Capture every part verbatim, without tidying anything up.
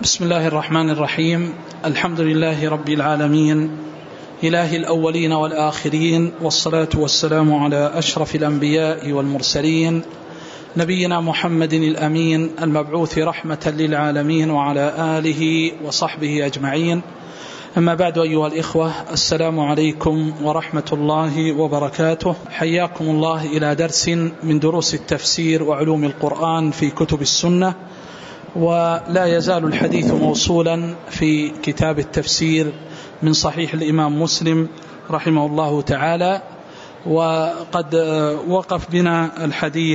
بسم الله الرحمن الرحيم. الحمد لله رب العالمين، إله الأولين والآخرين، والصلاة والسلام على أشرف الأنبياء والمرسلين، نبينا محمد الأمين المبعوث رحمة للعالمين، وعلى آله وصحبه أجمعين. أما بعد، أيها الإخوة، السلام عليكم ورحمة الله وبركاته. حياكم الله إلى درس من دروس التفسير وعلوم القرآن في كتب السنة، ولا يزال الحديث موصولا في كتاب التفسير من صحيح الإمام مسلم رحمه الله تعالى. وقد وقف بنا الحديث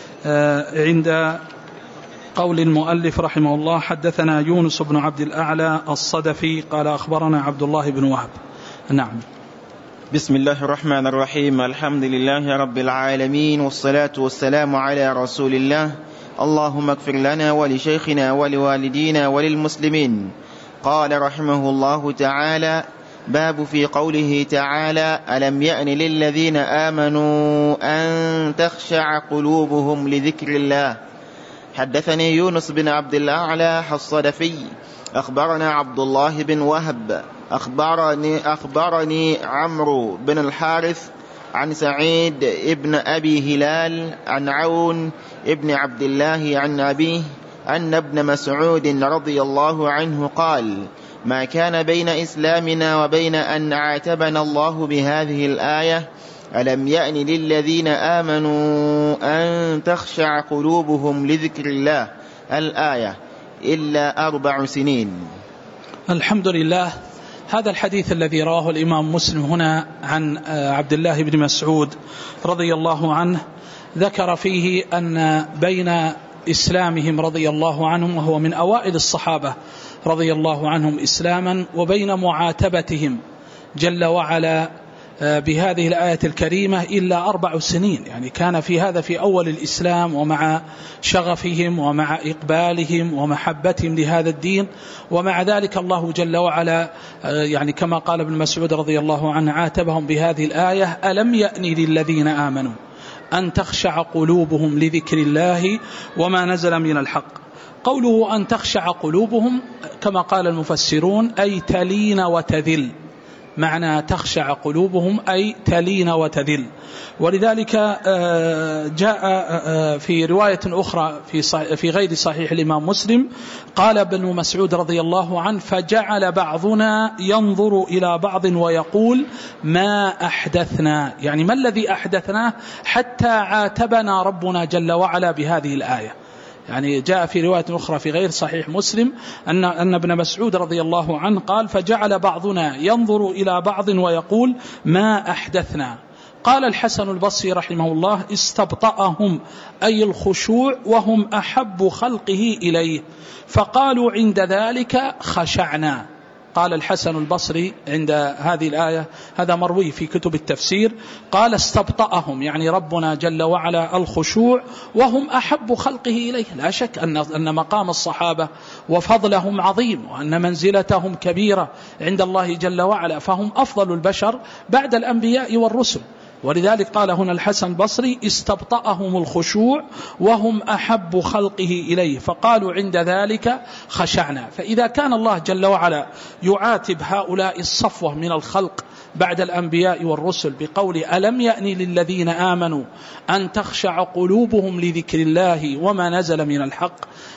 عند قول المؤلف رحمه الله: حدثنا يونس بن عبد الأعلى الصدفي قال أخبرنا عبد الله بن وهب. نعم. بسم الله الرحمن الرحيم. الحمد لله رب العالمين، والصلاة والسلام على رسول الله. اللهم اغفر لنا ولشيخنا ولوالدينا وللمسلمين. قال رحمه الله تعالى: باب في قوله تعالى: ألم يأن للذين آمنوا أن تخشع قلوبهم لذكر الله. حدثني يونس بن عبد الأعلى الصدفي أخبرنا عبد الله بن وهب أخبرني, أخبرني عمرو بن الحارث عن سعيد ابن أبي هلال عن عون ابن عبد الله عن أبيه أن ابن مسعود رضي الله عنه قال: ما كان بين إسلامنا وبين أن عاتبنا الله بهذه الآية: ألم يأن للذين آمنوا أن تخشع قلوبهم لذكر الله، الآية، إلا أربع سنين. الحمد لله. هذا الحديث الذي رواه الإمام مسلم هنا عن عبد الله بن مسعود رضي الله عنه ذكر فيه أن بين إسلامهم رضي الله عنهم، وهو من أوائل الصحابة رضي الله عنهم إسلاما، وبين معاتبتهم جل وعلا بهذه الآية الكريمة إلا أربع سنين. يعني كان في هذا في أول الإسلام، ومع شغفهم ومع إقبالهم ومحبتهم لهذا الدين، ومع ذلك الله جل وعلا يعني كما قال ابن مسعود رضي الله عنه عاتبهم بهذه الآية: ألم يأن للذين آمنوا أن تخشع قلوبهم لذكر الله وما نزل من الحق. قوله أن تخشع قلوبهم كما قال المفسرون أي تلين وتذل، معنى تخشع قلوبهم أي تلين وتذل. ولذلك جاء في رواية أخرى في في غير صحيح الإمام مسلم قال ابن مسعود رضي الله عنه: فجعل بعضنا ينظر إلى بعض ويقول: ما أحدثنا، يعني ما الذي أحدثناه حتى عاتبنا ربنا جل وعلا بهذه الآية. يعني جاء في رواية أخرى في غير صحيح مسلم أن أن ابن مسعود رضي الله عنه قال: فجعل بعضنا ينظر إلى بعض ويقول: ما أحدثنا. قال الحسن البصري رحمه الله: استبطأهم أي الخشوع، وهم أحب خلقه إليه، فقالوا عند ذلك خشعنا. قال الحسن البصري عند هذه الآية، هذا مروي في كتب التفسير، قال: استبطأهم، يعني ربنا جل وعلا الخشوع، وهم أحب خلقه إليه. لا شك أن أن مقام الصحابة وفضلهم عظيم، وأن منزلتهم كبيرة عند الله جل وعلا، فهم أفضل البشر بعد الأنبياء والرسل. ولذلك قال هنا الحسن البصري: استبطأهم الخشوع وهم أحب خلقه إليه، فقالوا عند ذلك خشعنا. فإذا كان الله جل وعلا يعاتب هؤلاء الصفوة من الخلق بعد الأنبياء والرسل بقول: ألم يأن للذين آمنوا أن تخشع قلوبهم لذكر الله وما نزل من الحق،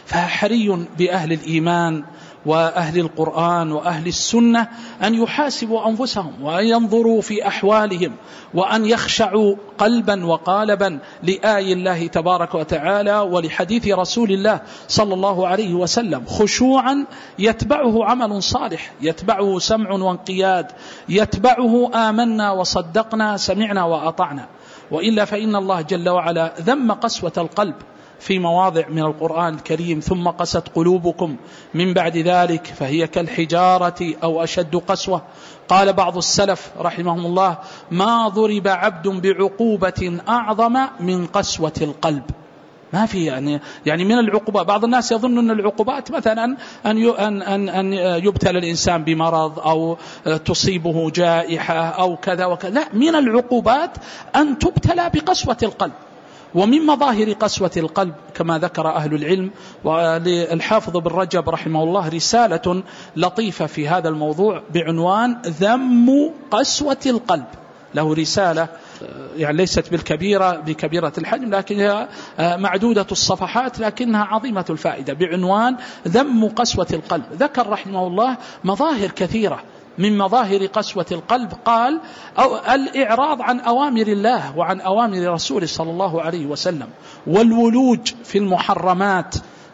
فحري بأهل الإيمان وأهل القرآن وأهل السنة أن يحاسبوا أنفسهم، وأن ينظروا في أحوالهم، وأن يخشعوا قلبا وقالبا لآي الله تبارك وتعالى ولحديث رسول الله صلى الله عليه وسلم، خشوعا يتبعه عمل صالح، يتبعه سمع وانقياد، يتبعه آمنا وصدقنا، سمعنا وأطعنا. وإلا فإن الله جل وعلا ذم قسوة القلب في مواضع من القرآن الكريم: ثم قست قلوبكم من بعد ذلك فهي كالحجارة أو أشد قسوة. قال بعض السلف رحمهم الله: ما ضرب عبد بعقوبة أعظم من قسوة القلب. ما في يعني يعني من العقوبات، بعض الناس يظن أن العقوبات مثلا أن أن أن يبتلى الإنسان بمرض أو تصيبه جائحة أو كذا وكذا. لا، من العقوبات أن تبتلى بقسوة القلب. ومن مظاهر قسوة القلب كما ذكر أهل العلم، والحافظ بن رجب رحمه الله رسالة لطيفة في هذا الموضوع بعنوان ذم قسوة القلب، له رسالة يعني ليست بالكبيرة بكبيرة الحجم لكنها معدودة الصفحات لكنها عظيمة الفائدة، بعنوان ذم قسوة القلب. ذكر رحمه الله مظاهر كثيرة من مظاهر قسوة القلب، قال أو الإعراض عن أوامر الله وعن أوامر رسوله صلى الله عليه وسلم، والولوج في المحرمات،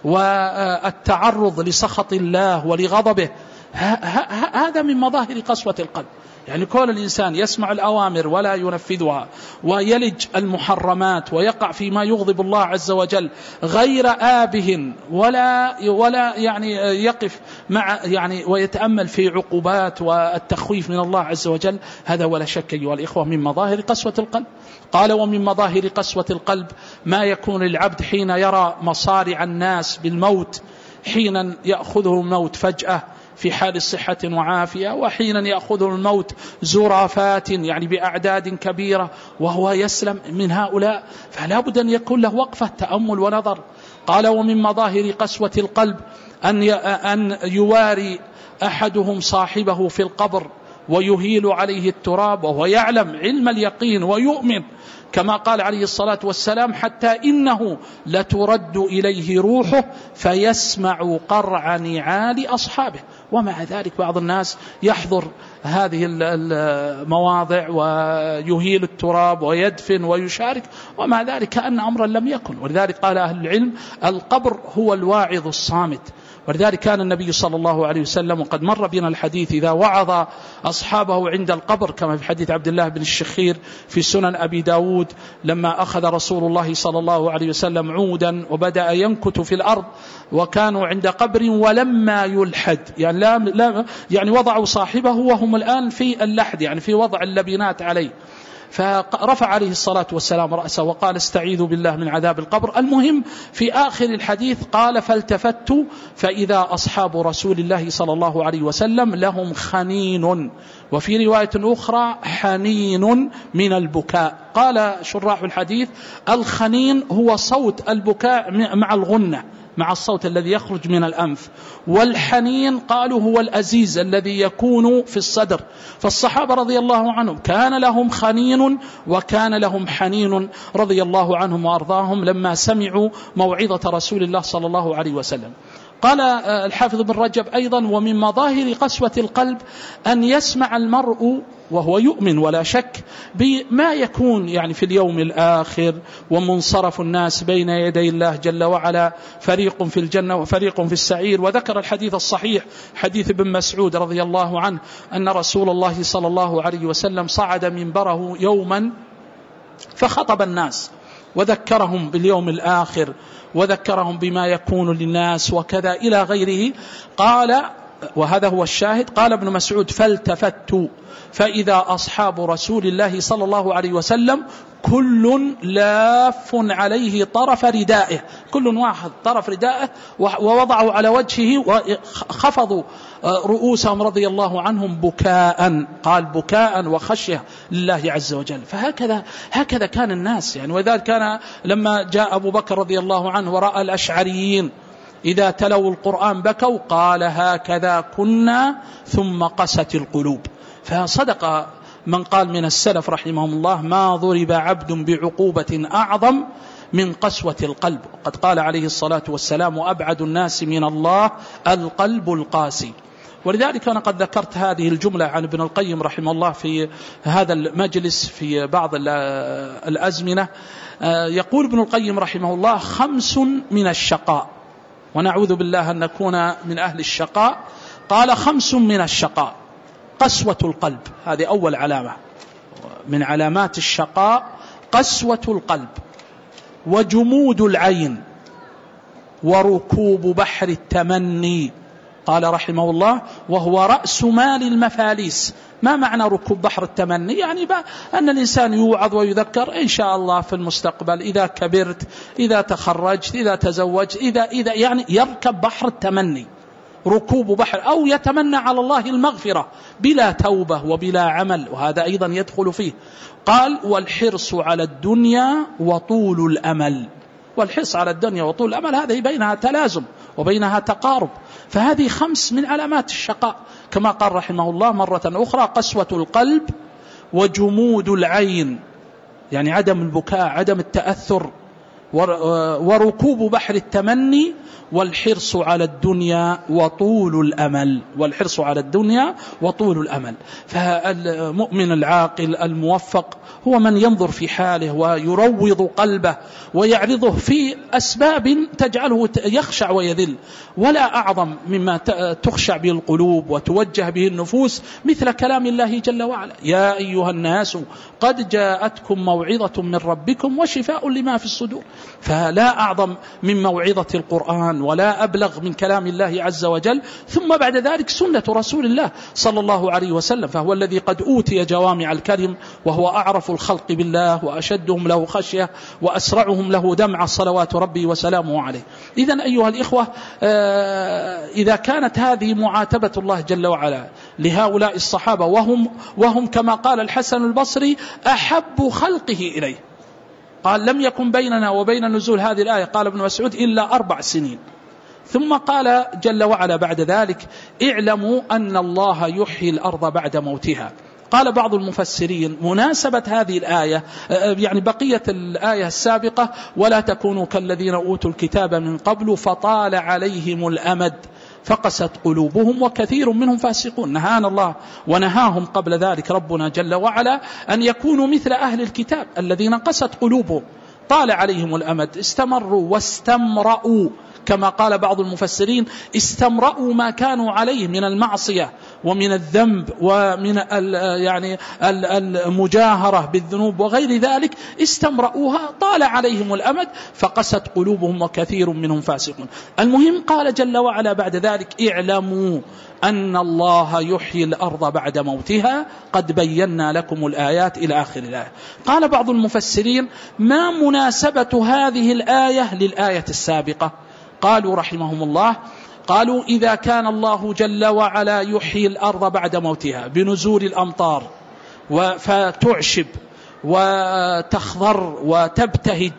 والتعرض لسخط الله ولغضبه، هذا من مظاهر قسوة القلب. يعني كل الإنسان يسمع الأوامر ولا ينفذها، ويلج المحرمات ويقع فيما يغضب الله عز وجل غير آبه، ولا ولا يعني يقف مع يعني ويتأمل في عقوبات والتخويف من الله عز وجل، هذا ولا شك أيها الإخوة من مظاهر قسوة القلب. قال ومن مظاهر قسوة القلب ما يكون للعبد حين يرى مصارع الناس بالموت، حينا يأخذه الموت فجأة في حال صحة وعافية، وحينا يأخذ الموت زرافات يعني بأعداد كبيرة وهو يسلم من هؤلاء، فلا بد أن يكون له وقفة تأمل ونظر. قال ومن مظاهر قسوة القلب أن أن يواري أحدهم صاحبه في القبر ويهيل عليه التراب وهو يعلم علم اليقين ويؤمن كما قال عليه الصلاة والسلام حتى إنه لترد إليه روحه فيسمع قرع نعال أصحابه. ومع ذلك بعض الناس يحضر هذه المواضع ويهيل التراب ويدفن ويشارك، ومع ذلك كأن أمرا لم يكن. ولذلك قال أهل العلم القبر هو الواعظ الصامت. ولذلك كان النبي صلى الله عليه وسلم وقد مر بنا الحديث إذا وعظ أصحابه عند القبر كما في حديث عبد الله بن الشخير في سنن أبي داود لما أخذ رسول الله صلى الله عليه وسلم عودا وبدأ ينكت في الأرض وكانوا عند قبر ولما يلحد يعني, لا لا يعني وضعوا صاحبه وهم الآن في اللحد يعني في وضع اللبنات عليه، فرفع عليه الصلاة والسلام رأسه وقال استعيذوا بالله من عذاب القبر. المهم في آخر الحديث قال فالتفت فإذا أصحاب رسول الله صلى الله عليه وسلم لهم خنين، وفي رواية أخرى حنين من البكاء. قال شراح الحديث الخنين هو صوت البكاء مع الغنة مع الصوت الذي يخرج من الأنف، والحنين قالوا هو الأزيز الذي يكون في الصدر. فالصحابة رضي الله عنهم كان لهم خنين وكان لهم حنين رضي الله عنهم وأرضاهم لما سمعوا موعظة رسول الله صلى الله عليه وسلم. قال الحافظ بن رجب أيضا ومن مظاهر قسوة القلب أن يسمع المرء وهو يؤمن ولا شك بما يكون يعني في اليوم الآخر ومنصرف الناس بين يدي الله جل وعلا، فريق في الجنة وفريق في السعير. وذكر الحديث الصحيح حديث ابن مسعود رضي الله عنه أن رسول الله صلى الله عليه وسلم صعد منبره يوما فخطب الناس وذكرهم باليوم الآخر وذكرهم بما يكون للناس وكذا إلى غيره. قال وهذا هو الشاهد، قال ابن مسعود فالتفت فإذا أصحاب رسول الله صلى الله عليه وسلم كل لاف عليه طرف ردائه، كل واحد طرف ردائه ووضعوا على وجهه وخفضوا رؤوسهم رضي الله عنهم بكاء، قال بكاء وخشية لله عز وجل. فهكذا هكذا كان الناس يعني. وذلك كان لما جاء أبو بكر رضي الله عنه ورأى الأشعريين إذا تلوا القرآن بكوا قال هكذا كنا ثم قست القلوب. فصدق من قال من السلف رحمهم الله ما ضرب عبد بعقوبة أعظم من قسوة القلب. قد قال عليه الصلاة والسلام وأبعد الناس من الله القلب القاسي. ولذلك أنا قد ذكرت هذه الجملة عن ابن القيم رحمه الله في هذا المجلس في بعض الأزمنة. يقول ابن القيم رحمه الله خمس من الشقاء، ونعوذ بالله أن نكون من أهل الشقاء. قال خمس من الشقاء قسوة القلب، هذه أول علامة من علامات الشقاء، قسوة القلب وجمود العين وركوب بحر التمني. قال رحمه الله وهو رأس مال المفاليس. ما معنى ركوب بحر التمني؟ يعني أن الإنسان يوعظ ويذكر إن شاء الله في المستقبل إذا كبرت إذا تخرجت إذا تزوجت إذا إذا يعني يركب بحر التمني. ركوب بحر، أو يتمنى على الله المغفرة بلا توبة وبلا عمل، وهذا أيضا يدخل فيه. قال والحرص على الدنيا وطول الأمل. والحرص على الدنيا وطول الأمل هذه بينها تلازم وبينها تقارب، فهذه خمس من علامات الشقاء، كما قال رحمه الله مرة أخرى: قسوة القلب وجمود العين، يعني عدم البكاء، عدم التأثر، وركوب بحر التمني، والحرص على الدنيا وطول الأمل. والحرص على الدنيا وطول الأمل. فالمؤمن العاقل الموفق هو من ينظر في حاله ويروض قلبه ويعرضه في أسباب تجعله يخشع ويذل. ولا أعظم مما تخشع به القلوب وتوجه به النفوس مثل كلام الله جل وعلا: يا أيها الناس قد جاءتكم موعظة من ربكم وشفاء لما في الصدور. فلا أعظم من موعظة القرآن ولا أبلغ من كلام الله عز وجل. ثم بعد ذلك سنة رسول الله صلى الله عليه وسلم، فهو الذي قد أوتي جوامع الكلم، وهو أعرف الخلق بالله وأشدهم له خشية وأسرعهم له دمع، صلوات ربي وسلامه عليه. إذن أيها الإخوة، إذا كانت هذه معاتبة الله جل وعلا لهؤلاء الصحابة، وهم, وهم كما قال الحسن البصري أحب خلقه إليه. قال: لم يكن بيننا وبين نزول هذه الآية، قال ابن مسعود، إلا أربع سنين. ثم قال جل وعلا بعد ذلك: اعلموا أن الله يحيي الأرض بعد موتها. قال بعض المفسرين: مناسبة هذه الآية يعني بقية الآية السابقة: ولا تكونوا كالذين أوتوا الكتاب من قبل فطال عليهم الأمد فقست قلوبهم وكثير منهم فاسقون. نهانا الله ونهاهم قبل ذلك ربنا جل وعلا أن يكونوا مثل أهل الكتاب الذين قست قلوبهم، طال عليهم الأمد، استمروا واستمرأوا، كما قال بعض المفسرين: استمرأوا ما كانوا عليه من المعصية ومن الذنب ومن يعني المجاهرة بالذنوب وغير ذلك، استمرأوها، طال عليهم الأمد فقست قلوبهم وكثير منهم فاسقون. المهم قال جل وعلا بعد ذلك: اعلموا أن الله يحيي الأرض بعد موتها قد بينا لكم الآيات إلى آخر الآية. قال بعض المفسرين: ما مناسبة هذه الآية للآية السابقة؟ قالوا رحمهم الله: قالوا إذا كان الله جل وعلا يحيي الأرض بعد موتها بنزول الأمطار فتعشب وتخضر وتبتهج،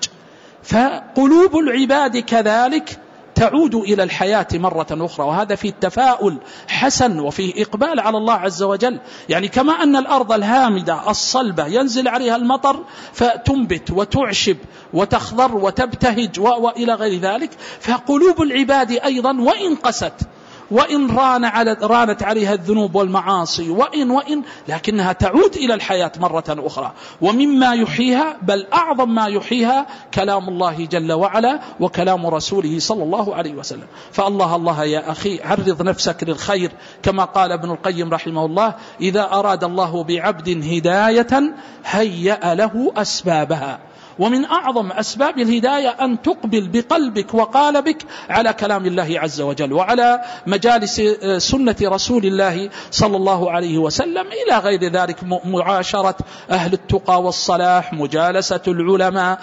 فقلوب العباد كذلك تعود إلى الحياة مرة أخرى، وهذا فيه التفاؤل حسن وفيه إقبال على الله عز وجل. يعني كما أن الأرض الهامدة الصلبة ينزل عليها المطر فتنبت وتعشب وتخضر وتبتهج وإلى غير ذلك، فقلوب العباد أيضا وإن قست وإن ران على رانت عليها الذنوب والمعاصي وإن وإن لكنها تعود إلى الحياة مرة أخرى. ومما يحييها، بل أعظم ما يحييها، كلام الله جل وعلا وكلام رسوله صلى الله عليه وسلم. فالله الله يا أخي، عرض نفسك للخير، كما قال ابن القيم رحمه الله: إذا أراد الله بعبد هداية هيأ له أسبابها. ومن أعظم أسباب الهداية أن تقبل بقلبك وقالبك على كلام الله عز وجل وعلى مجالس سنة رسول الله صلى الله عليه وسلم، إلى غير ذلك: معاشرة أهل التقى والصلاح، مجالسة العلماء،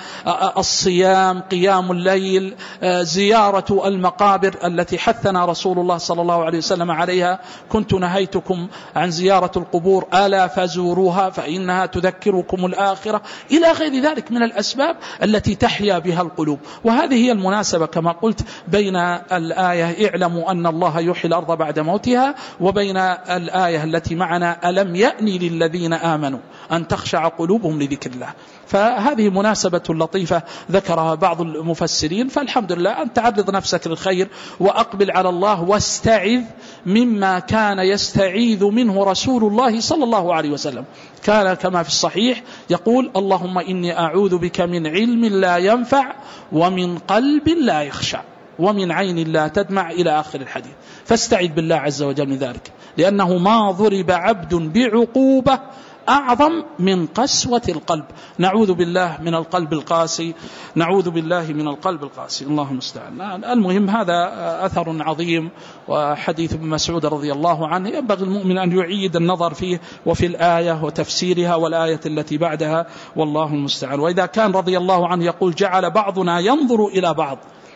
الصيام، قيام الليل، زيارة المقابر التي حثنا رسول الله صلى الله عليه وسلم عليها: كنت نهيتكم عن زيارة القبور ألا فزوروها فإنها تذكركم الآخرة، إلى غير ذلك من الأسباب التي تحيا بها القلوب. وهذه هي المناسبة كما قلت بين الآية اعلموا أن الله يحيي الأرض بعد موتها وبين الآية التي معنا ألم يأني للذين آمنوا أن تخشع قلوبهم لذكر الله. فهذه مناسبة لطيفة ذكرها بعض المفسرين. فالحمد لله أن تعرض نفسك للخير وأقبل على الله واستعذ مما كان يستعيذ منه رسول الله صلى الله عليه وسلم. كان كما في الصحيح يقول: اللهم إني أعوذ بك من علم لا ينفع ومن قلب لا يخشع ومن عين لا تدمع، إلى آخر الحديث. فاستعذ بالله عز وجل من ذلك، لأنه ما ضرب عبد بعقوبة أعظم من قسوة القلب. نعوذ بالله من القلب القاسي، نعوذ بالله من القلب القاسي، اللهم استعان. المهم هذا أثر عظيم وحديث ابن مسعود رضي الله عنه ينبغي المؤمن أن يعيد النظر فيه وفي الآية وتفسيرها والآية التي بعدها، والله المستعان. وإذا كان رضي الله عنه يقول: جعل بعضنا ينظر إلى بعض،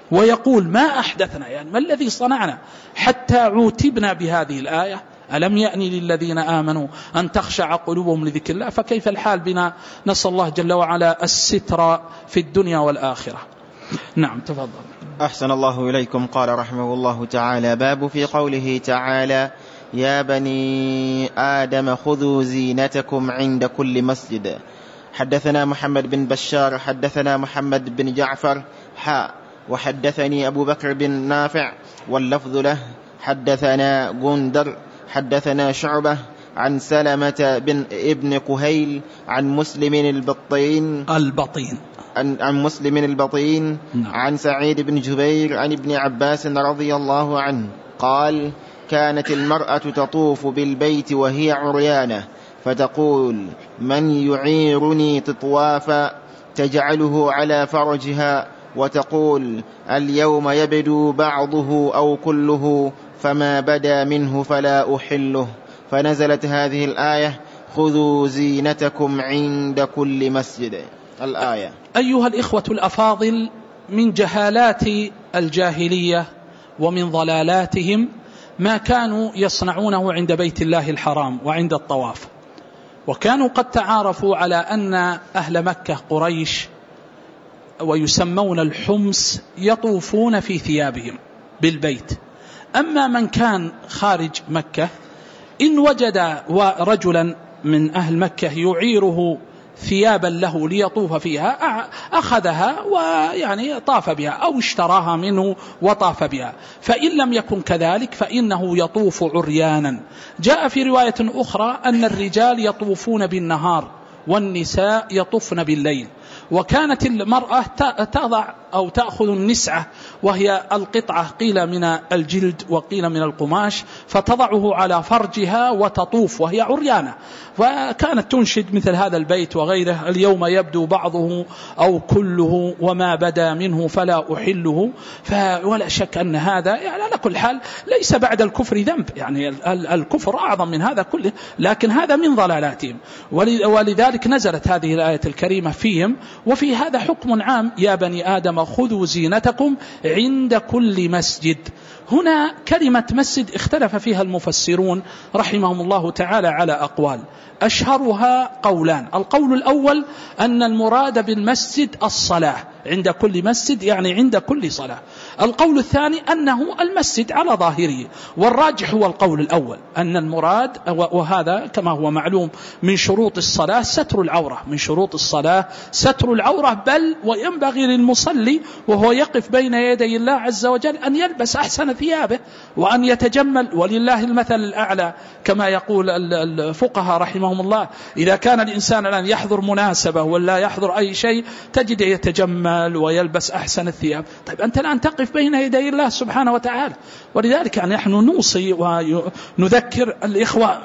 ويقول ما أحدثنا، يعني ما الذي صنعنا حتى عوتبنا بهذه الآية؟ ألم يأن للذين آمنوا أن تخشع قلوبهم لذكر الله؟ فكيف الحال بنا؟ نسأل الله جل وعلا الستر في الدنيا والآخرة. نعم تفضل. أحسن الله إليكم. قال رحمه الله تعالى: باب في قوله تعالى: يا بني آدم خذوا زينتكم عند كل مسجد. حدثنا محمد بن بشار حدثنا محمد بن جعفر حاء وحدثني أبو بكر بن نافع واللفظ له. حدثنا غندر حدثنا شعبة عن سلمة بن ابن كهيل عن مسلم البطين البطين عن, عن مسلم البطين نعم. عن سعيد بن جبير عن ابن عباس رضي الله عنه قال: كانت المرأة تطوف بالبيت وهي عريانة فتقول: من يعيرني تطوافا؟ تجعله على فرجها وتقول: اليوم يبدو بعضه أو كله، فما بدا منه فلا أحله. فنزلت هذه الآية: خذوا زينتكم عند كل مسجد. الآية. أيها الإخوة الأفاضل، من جهالات الجاهلية ومن ضلالاتهم ما كانوا يصنعونه عند بيت الله الحرام وعند الطواف. وكانوا قد تعارفوا على أن أهل مكة قريش ويسمون الحمص يطوفون في ثيابهم بالبيت. أما من كان خارج مكة إن وجد رجلا من أهل مكة يعيره ثيابا له ليطوف فيها أخذها ويعني طاف بها أو اشتراها منه وطاف بها. فإن لم يكن كذلك فإنه يطوف عريانا. جاء في رواية أخرى أن الرجال يطوفون بالنهار والنساء يطوفن بالليل. وكانت المرأة تضع أو تأخذ النسعة وهي القطعة قيل من الجلد وقيل من القماش فتضعه على فرجها وتطوف وهي عريانة. وكانت تنشد مثل هذا البيت وغيره: اليوم يبدو بعضه أو كله وما بدا منه فلا أحله. ولا شك أن هذا يعني على كل حال ليس بعد الكفر ذنب، يعني الكفر أعظم من هذا كله، لكن هذا من ضلالاتهم. ولذلك نزلت هذه الآية الكريمة فيهم. وفي هذا حكم عام: يا بني آدم خذوا زينتكم عند كل مسجد. هنا كلمة مسجد اختلف فيها المفسرون رحمهم الله تعالى على أقوال، أشهرها قولان. القول الأول أن المراد بالمسجد الصلاة، عند كل مسجد يعني عند كل صلاة. القول الثاني أنه المسجد على ظاهره، والراجح هو القول الأول أن المراد، وهذا كما هو معلوم من شروط الصلاة ستر العورة، من شروط الصلاة ستر العورة، بل وينبغي للمصلي وهو يقف بين يدي الله عز وجل أن يلبس أحسن ثيابه وأن يتجمل، ولله المثل الأعلى كما يقول الفقهاء رحمهم الله: إذا كان الإنسان الآن يحضر مناسبة ولا يحضر أي شيء تجد يتجمل ويلبس أحسن الثياب. طيب أنت الآن تقف بين يدي الله سبحانه وتعالى. ولذلك يعني نحن نوصي ونذكر الإخوة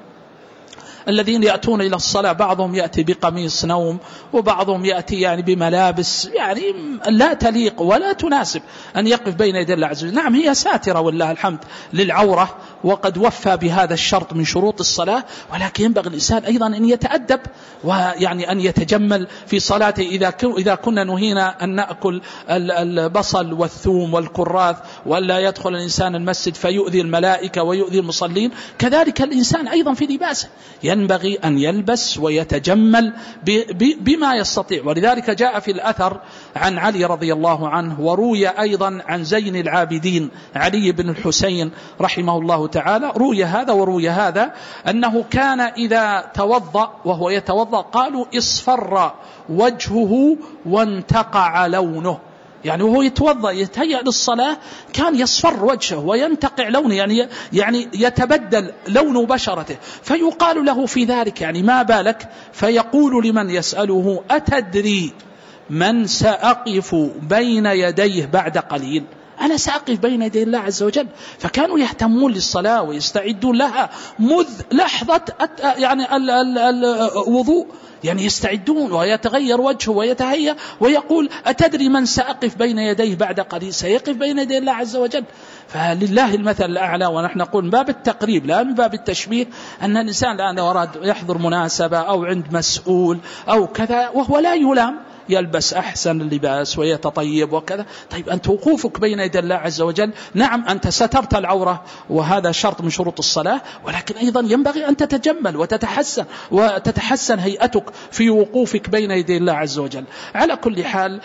الذين يأتون إلى الصلاة، بعضهم يأتي بقميص نوم وبعضهم يأتي يعني بملابس يعني لا تليق ولا تناسب أن يقف بين يدي الله عز وجل. نعم هي ساترة والله الحمد للعورة وقد وفى بهذا الشرط من شروط الصلاة، ولكن ينبغي الإنسان أيضا أن يتأدب ويعني أن يتجمل في صلاته. إذا إذا كنا نهينا أن نأكل البصل والثوم والكراث ولا يدخل الإنسان المسجد فيؤذي الملائكة ويؤذي المصلين، كذلك الإنسان أيضا في لباسه ينبغي أن يلبس ويتجمل بما يستطيع. ولذلك جاء في الأثر عن علي رضي الله عنه، وروي أيضا عن زين العابدين علي بن الحسين رحمه الله تعالى، روي هذا وروي هذا، أنه كان إذا توضأ وهو يتوضأ قالوا اصفر وجهه وانتقع لونه، يعني وهو يتوضأ يتهيأ للصلاة كان يصفر وجهه وينتقع لونه، يعني يعني يتبدل لون بشرته. فيقال له في ذلك يعني ما بالك؟ فيقول لمن يسأله: أتدري من سأقف بين يديه بعد قليل؟ أنا سأقف بين يدي الله عز وجل. فكانوا يهتمون للصلاة ويستعدون لها مذ لحظة يعني الوضوء، يعني يستعدون ويتغير وجهه ويتهيأ ويقول: أتدري من سأقف بين يديه بعد قليل؟ سيقف بين يدي الله عز وجل. فلله المثل الأعلى. ونحن نقول من باب التقريب لا من باب التشبيه، أن الإنسان الآن أراد يحضر مناسبة أو عند مسؤول أو كذا وهو لا يلام يلبس أحسن اللباس ويتطيب وكذا. طيب أنت وقوفك بين يدي الله عز وجل، نعم أنت سترت العورة وهذا شرط من شروط الصلاة، ولكن أيضا ينبغي أن تتجمل وتتحسن وتتحسن هيئتك في وقوفك بين يدي الله عز وجل. على كل حال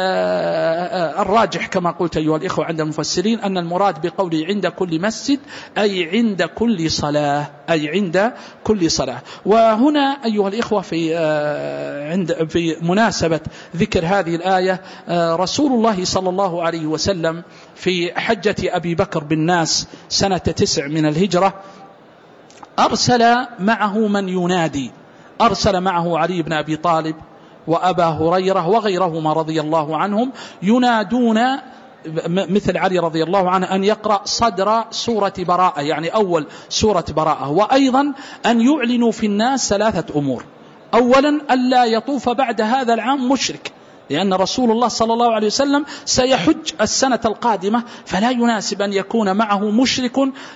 الراجح كما قلت أيها الإخوة عند المفسرين أن المراد بقوله عند كل مسجد أي عند كل صلاة، أي عند كل صلاة. وهنا أيها الإخوة في عند في مناسبة ذكر هذه الآية، رسول الله صلى الله عليه وسلم في حجة أبي بكر بالناس سنة تسع من الهجرة أرسل معه من ينادي، أرسل معه علي بن أبي طالب وأبا هريرة وغيرهما رضي الله عنهم ينادون مثل علي رضي الله عنه أن يقرأ صدر سورة براءة، يعني أول سورة براءة، وأيضا أن يعلنوا في الناس ثلاثة أمور. أولا ألا يطوف بعد هذا العام مشرك، لأن رسول الله صلى الله عليه وسلم سيحج السنة القادمة، فلا يناسب أن يكون معه مشرك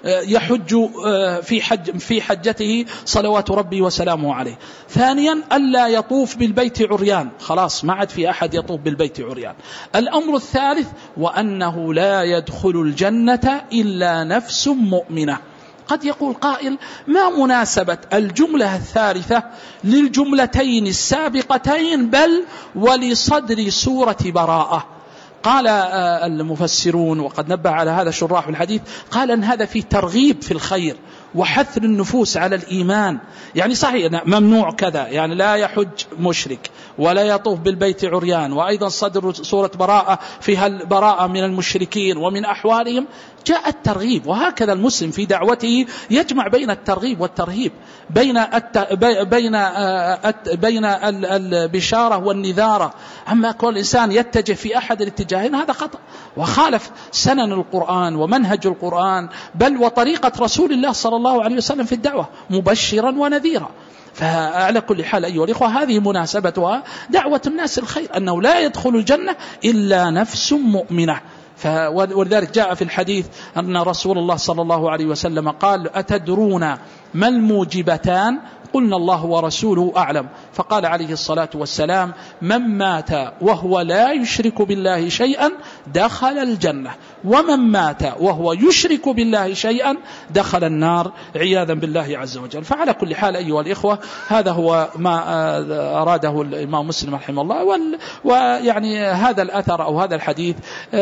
يحج في حج في حجته صلوات ربي وسلامه عليه. ثانيا ألا يطوف بالبيت عريان، خلاص ما عاد في أحد يطوف بالبيت عريان. الأمر الثالث وأنه لا يدخل الجنة إلا نفس مؤمنة. قد يقول قائل ما مناسبة الجملة الثالثة للجملتين السابقتين بل ولصدر سورة براءة؟ قال المفسرون وقد نبه على هذا شراح الحديث، قال أن هذا فيه ترغيب في الخير وحث النفوس على الإيمان. يعني صحيح ممنوع كذا، يعني لا يحج مشرك ولا يطوف بالبيت عريان، وأيضا صدر سورة براءة فيها البراءة من المشركين ومن أحوالهم، جاء الترغيب. وهكذا المسلم في دعوته يجمع بين الترغيب والترهيب، بين الت... بين الت... بين البشارة والنذارة. أما كل إنسان يتجه في أحد الاتجاهين هذا خطأ وخالف سنن القرآن ومنهج القرآن بل وطريقة رسول الله صلى الله عليه وسلم في الدعوة مبشرا ونذيرا. فعلى كل حال أيها الإخوة هذه مناسبتها دعوة الناس الخير، أنه لا يدخل الجنة إلا نفس مؤمنة. ولذلك جاء في الحديث أن رسول الله صلى الله عليه وسلم قال أتدرون ما الموجبتان؟ قلنا الله ورسوله أعلم. فقال عليه الصلاة والسلام من مات وهو لا يشرك بالله شيئا دخل الجنة، ومن مات وهو يشرك بالله شيئا دخل النار عياذا بالله عز وجل. فعلى كل حال أيها الإخوة هذا هو ما أراده الإمام مسلم رحمه الله. ويعني هذا الأثر أو هذا الحديث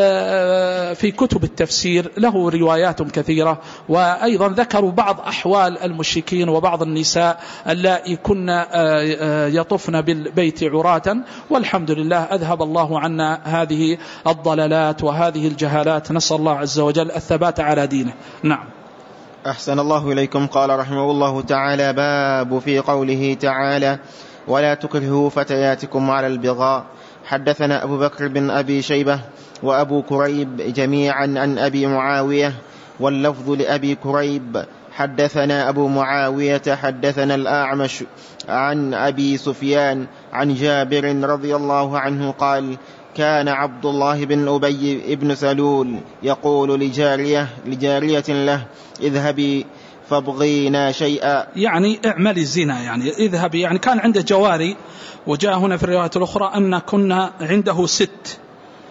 في كتب التفسير له روايات كثيرة، وأيضا ذكروا بعض أحوال المشركين وبعض النساء اللائي كن يطفن بالبيت عراة. والحمد لله أذهب الله عنا هذه الضلالات وهذه الجهالات، نسأل الله عز وجل الثبات على دينه. نعم. أحسن الله إليكم. قال رحمه الله تعالى باب في قوله تعالى ولا تكرهوا فتياتكم على البغاء. حدثنا أبو بكر بن أبي شيبة وأبو كريب جميعا عن أبي معاوية، واللفظ لأبي كريب حدثنا أبو معاوية حدثنا الأعمش عن أبي سفيان عن جابر رضي الله عنه قال كان عبد الله بن أبي بن سلول يقول لجارية, لجارية له اذهبي فابغينا شيئا، يعني اعمل الزنا، يعني اذهبي، يعني كان عنده جواري. وجاء هنا في الرواية الأخرى أن كنا عنده ست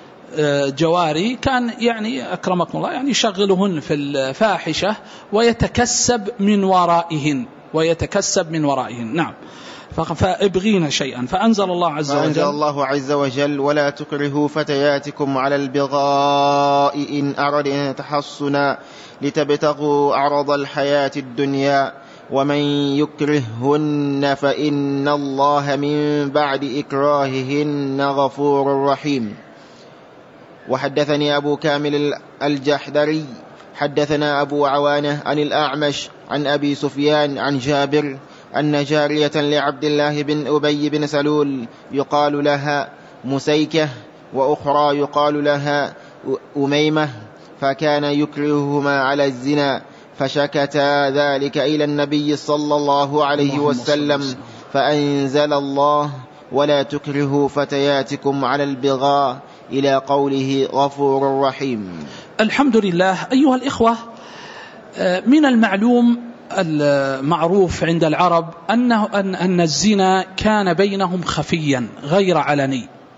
جواري، كان يعني أكرمكم الله يعني يشغلهن في الفاحشة ويتكسب من ورائهن ويتكسب من ورائهن. نعم. فابغينا شيئا، فأنزل الله عز وجل فأنزل الله عز وجل ولا تكرهوا فتياتكم على البغاء إن أردنا تحصنا لتبتغوا عرض الحياة الدنيا ومن يكرههن فإن الله من بعد إكراههن غفور رحيم. وحدثني أبو كامل الجحدري حدثنا أبو عوانة عن الأعمش عن أبي سفيان عن جابر أن جارية لعبد الله بن أبي بن سلول يقال لها مسيكة وأخرى يقال لها أميمة فكان يكرههما على الزنا، فشكتا ذلك إلى النبي صلى الله عليه وسلم فأنزل الله ولا تكرهوا فتياتكم على البغاء إلى قوله غفور رحيم. الحمد لله. أيها الإخوة، من المعلوم المعروف عند العرب أنه أن, أن الزنا كان بينهم خفيا غير علني،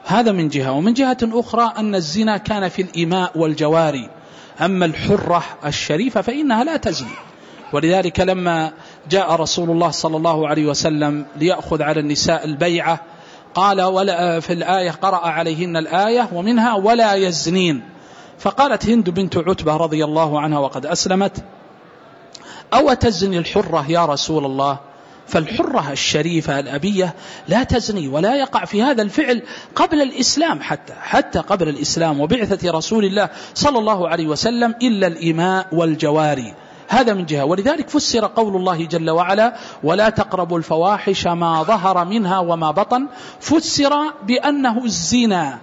هذا من جهة. ومن جهة أخرى أن الزنا كان في الإماء والجواري، أما الحرة الشريفة فإنها لا تزني. ولذلك لما جاء رسول الله صلى الله عليه وسلم ليأخذ على النساء البيعة قال ولا في الآية قرأ عليهن الآية ومنها ولا يزنين، فقالت هند بنت عتبة رضي الله عنها وقد أسلمت أو تزني الحرة يا رسول الله؟ فالحرة الشريفة الأبية لا تزني ولا يقع في هذا الفعل قبل الإسلام، حتى حتى قبل الإسلام وبعثة رسول الله صلى الله عليه وسلم إلا الإماء والجواري. هذا من جهة. ولذلك فسر قول الله جل وعلا ولا تقربوا الفواحش ما ظهر منها وما بطن، فسر بأنه الزنا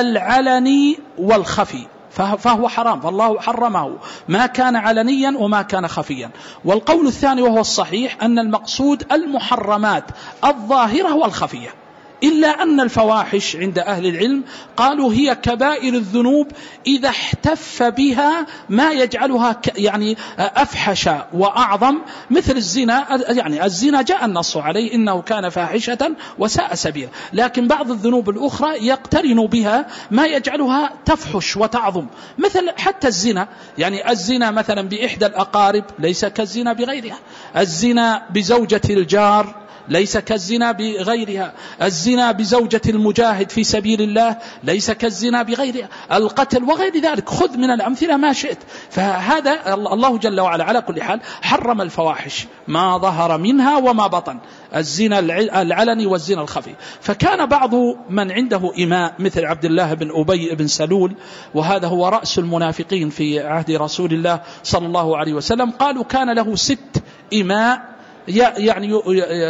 العلني والخفي، فهو حرام، فالله حرمه ما كان علنيا وما كان خفيا. والقول الثاني وهو الصحيح أن المقصود المحرمات الظاهرة والخفية، إلا أن الفواحش عند أهل العلم قالوا هي كبائر الذنوب إذا احتف بها ما يجعلها يعني أفحش وأعظم، مثل الزنا. يعني الزنا جاء النص عليه إنه كان فاحشة وساء سبيلا، لكن بعض الذنوب الأخرى يقترن بها ما يجعلها تفحش وتعظم، مثل حتى الزنا. يعني الزنا مثلا بإحدى الأقارب ليس كالزنا بغيرها، الزنا بزوجة الجار ليس كالزنا بغيرها، الزنا بزوجة المجاهد في سبيل الله ليس كالزنا بغيرها، القتل وغير ذلك، خذ من الأمثلة ما شئت. فهذا الله جل وعلا على كل حال حرم الفواحش ما ظهر منها وما بطن، الزنا العلني والزنا الخفي. فكان بعض من عنده إماء مثل عبد الله بن أبي بن سلول، وهذا هو رأس المنافقين في عهد رسول الله صلى الله عليه وسلم، قالوا كان له ست إماء يعني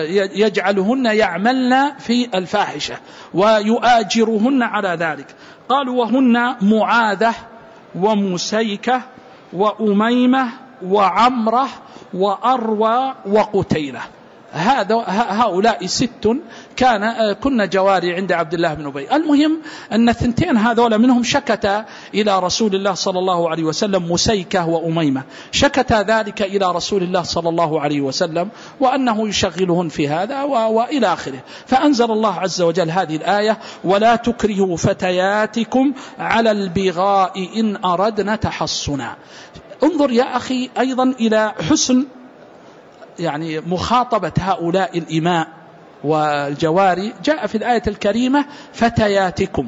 يجعلهن يعملن في الفاحشة ويؤاجرهن على ذلك. قالوا وهن معاذة ومسيكة وأميمة وعمرة وأروى وقتيلة. هذا هؤلاء ست كان كن جواري عند عبد الله بن أبي. المهم أن الثنتين هذول منهم شكتا إلى رسول الله صلى الله عليه وسلم، مسيكة وأميمة، شكتا ذلك إلى رسول الله صلى الله عليه وسلم وأنه يشغلهن في هذا وإلى آخره. فأنزل الله عز وجل هذه الآية ولا تكرهوا فتياتكم على البغاء إن أردنا تحصنا. انظر يا أخي أيضا إلى حسن يعني مخاطبة هؤلاء الإماء والجواري. جاء في الآية الكريمة فتياتكم،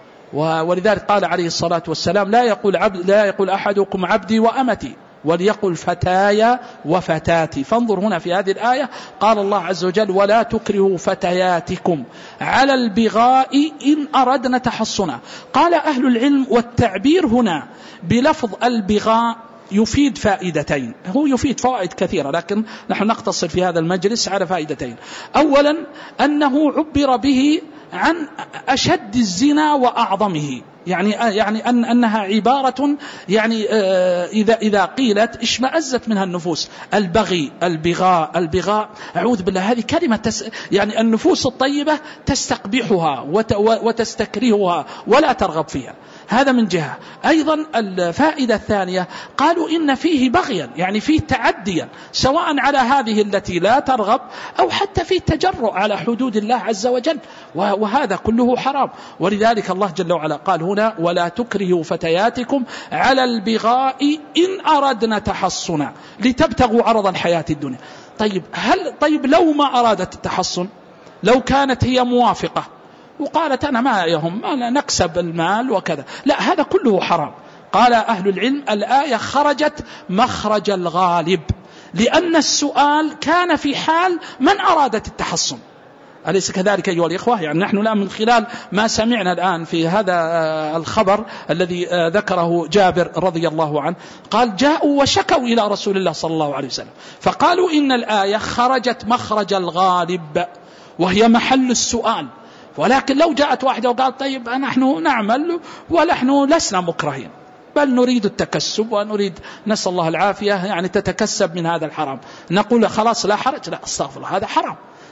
ولذلك قال عليه الصلاة والسلام لا يقول, عبد لا يقول أحدكم عبدي وأمتي وليقل فتايا وفتاتي. فانظر هنا في هذه الآية قال الله عز وجل ولا تكرهوا فتياتكم على البغاء إن أردنا تحصنا. قال أهل العلم والتعبير هنا بلفظ البغاء يفيد فائدتين، هو يفيد فوائد كثيرة لكن نحن نقتصر في هذا المجلس على فائدتين. أولا أنه عبر به عن أشد الزنا وأعظمه، يعني يعني أن أنها عبارة يعني إذا إذا قيلت اشمأزت منها النفوس. البغي، البغاء، البغاء، أعوذ بالله، هذه كلمة تس يعني النفوس الطيبة تستقبحها وتستكرهها ولا ترغب فيها. هذا من جهة. أيضا الفائدة الثانية قالوا إن فيه بغيا، يعني فيه تعديا سواء على هذه التي لا ترغب أو حتى فيه تجرؤ على حدود الله عز وجل، وهذا كله حرام. ولذلك الله جل وعلا قال هنا ولا تكرهوا فتياتكم على البغاء إن أردنا تحصنا لتبتغوا عرض الحياة الدنيا. طيب هل طيب لو ما أرادت التحصن، لو كانت هي موافقة وقالت أنا ما يهم أنا نكسب المال وكذا، لا، هذا كله حرام. قال أهل العلم الآية خرجت مخرج الغالب، لأن السؤال كان في حال من أرادت التحصن، أليس كذلك أيها الإخوة؟ يعني نحن الآن من خلال ما سمعنا الآن في هذا الخبر الذي ذكره جابر رضي الله عنه، قال جاءوا وشكوا إلى رسول الله صلى الله عليه وسلم فقالوا إن الآية خرجت مخرج الغالب وهي محل السؤال. ولكن لو جاءت واحدة وقالت طيب نحن نعمل ونحن لسنا مكرهين بل نريد التكسب ونريد نسأل الله العافية يعني تتكسب من هذا الحرام، نقول خلاص لا حرج، لا، استغفر الله، هذا حرام.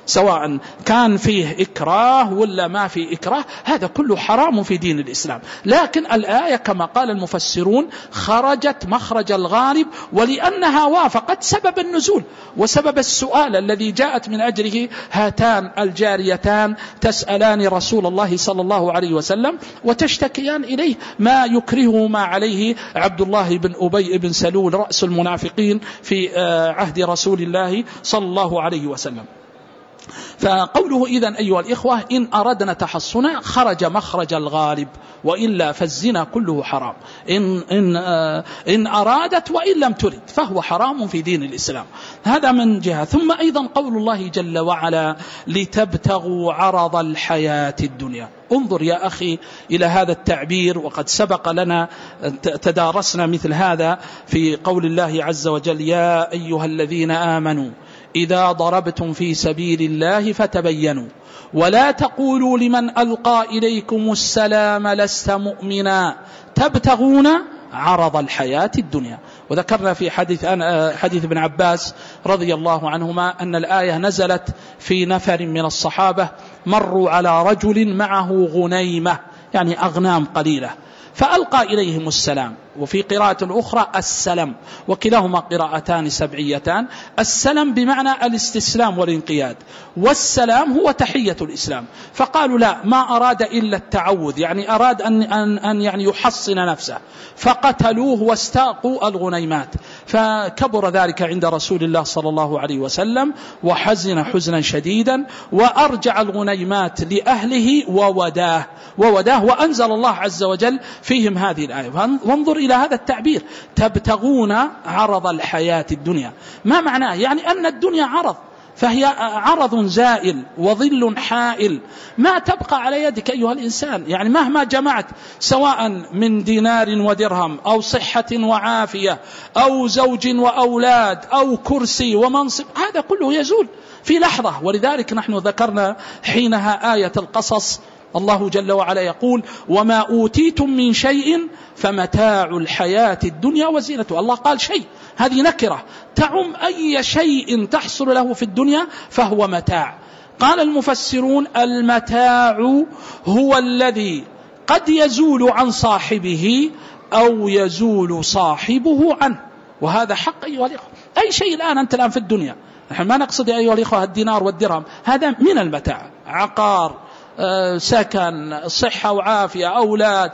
سواء كان فيه إكراه ولا ما فيه إكراه، هذا كله حرام في دين الإسلام. لكن الآية كما قال المفسرون خرجت مخرج الغالب، ولأنها وافقت سبب النزول وسبب السؤال الذي جاءت من أجله هاتان الجاريتان تسألان رسول الله صلى الله عليه وسلم وتشتكيان إليه ما يكرهه ما عليه عبد الله بن أبي بن سلول رأس المنافقين في عهد رسول الله صلى الله عليه وسلم. فقوله إذن أيها الإخوة إن أردنا تحصنا خرج مخرج الغالب، وإلا فالزنا كله حرام إن, إن, إن أرادت وإن لم ترد فهو حرام في دين الإسلام. هذا من جهة. ثم أيضا قول الله جل وعلا لتبتغوا عرض الحياة الدنيا. انظر يا أخي إلى هذا التعبير، وقد سبق لنا تدارسنا مثل هذا في قول الله عز وجل يا أيها الذين آمنوا إذا ضربتم في سبيل الله فتبينوا ولا تقولوا لمن ألقى إليكم السلام لست مؤمنا تبتغون عرض الحياة الدنيا. وذكرنا في حديث حديث ابن عباس رضي الله عنهما أن الآية نزلت في نفر من الصحابة مروا على رجل معه غنيمة يعني أغنام قليلة فألقى إليهم السلام، وفي قراءة أخرى السلام، وكلاهما قراءتان سبعيتان. السلام بمعنى الاستسلام والانقياد، والسلام هو تحية الإسلام. فقالوا لا، ما أراد إلا التعوذ، يعني أراد أن, أن, أن يعني يحصن نفسه، فقتلوه واستاقوا الغنيمات. فكبر ذلك عند رسول الله صلى الله عليه وسلم وحزن حزنا شديدا، وأرجع الغنيمات لأهله ووداه ووداه وأنزل الله عز وجل فيهم هذه الآية. وانظر إلى هذا التعبير تبتغون عرض الحياة الدنيا. ما معناه؟ يعني أن الدنيا عرض، فهي عرض زائل وظل حائل ما تبقى على يدك أيها الإنسان. يعني مهما جمعت سواء من دينار ودرهم أو صحة وعافية أو زوج وأولاد أو كرسي ومنصب، هذا كله يزول في لحظة. ولذلك نحن ذكرنا حينها آية القصص، الله جل وعلا يقول وما أوتيتم من شيء فمتاع الحياة الدنيا وزينته. الله قال شيء، هذه نكرة تعم أي شيء تحصل له في الدنيا فهو متاع. قال المفسرون المتاع هو الذي قد يزول عن صاحبه أو يزول صاحبه عنه، وهذا حق أيها الإخوة. أي شيء الآن أنت الآن في الدنيا، نحن ما نقصد أيها الإخوة الدينار والدرهم، هذا من المتاع، عقار، سكن، صحة وعافية، أولاد،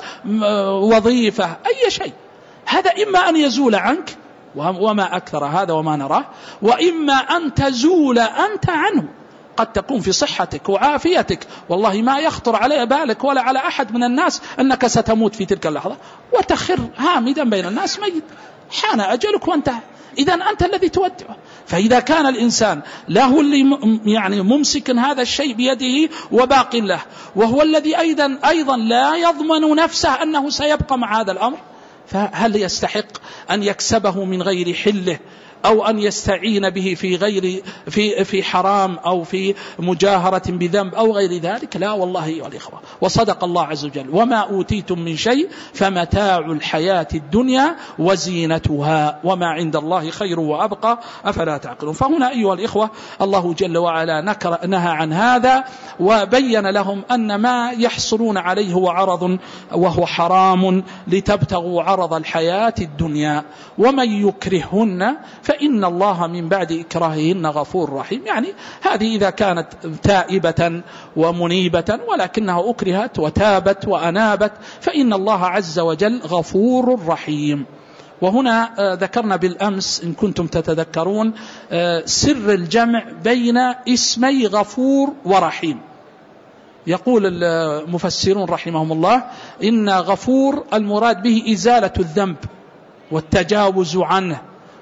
وظيفة، أي شيء، هذا إما أن يزول عنك وما أكثر هذا وما نراه، وإما أن تزول أنت عنه. قد تكون في صحتك وعافيتك والله ما يخطر على بالك ولا على أحد من الناس أنك ستموت في تلك اللحظة، وتخر هامدا بين الناس ميت، حان أجلك وانتهى. إذن أنت الذي تودعه. فإذا كان الإنسان له اللي يعني ممسك هذا الشيء بيده وباق له، وهو الذي أيضا, أيضا لا يضمن نفسه أنه سيبقى مع هذا الأمر، فهل يستحق أن يكسبه من غير حله أو أن يستعين به في غير في في حرام أو في مجاهرة بذنب أو غير ذلك؟ لا والله أيها الإخوة. وصدق الله عز وجل وما أوتيتم من شيء فمتاع الحياة الدنيا وزينتها وما عند الله خير وأبقى أفلا تعقلون. فهنا أيها الإخوة الله جل وعلا نكر نهى عن هذا، وبين لهم أن ما يحصلون عليه هو عرض وهو حرام لتبتغوا عرض الحياة الدنيا، ومن يكرهن فإن الله من بعد إكراههن غفور رحيم. يعني هذه إذا كانت تائبة ومنيبة ولكنها أكرهت وتابت وأنابت فإن الله عز وجل غفور رحيم. وهنا ذكرنا بالأمس إن كنتم تتذكرون سر الجمع بين اسمي غفور ورحيم. يقول المفسرون رحمهم الله إن غفور المراد به إزالة الذنب والتجاوز عنه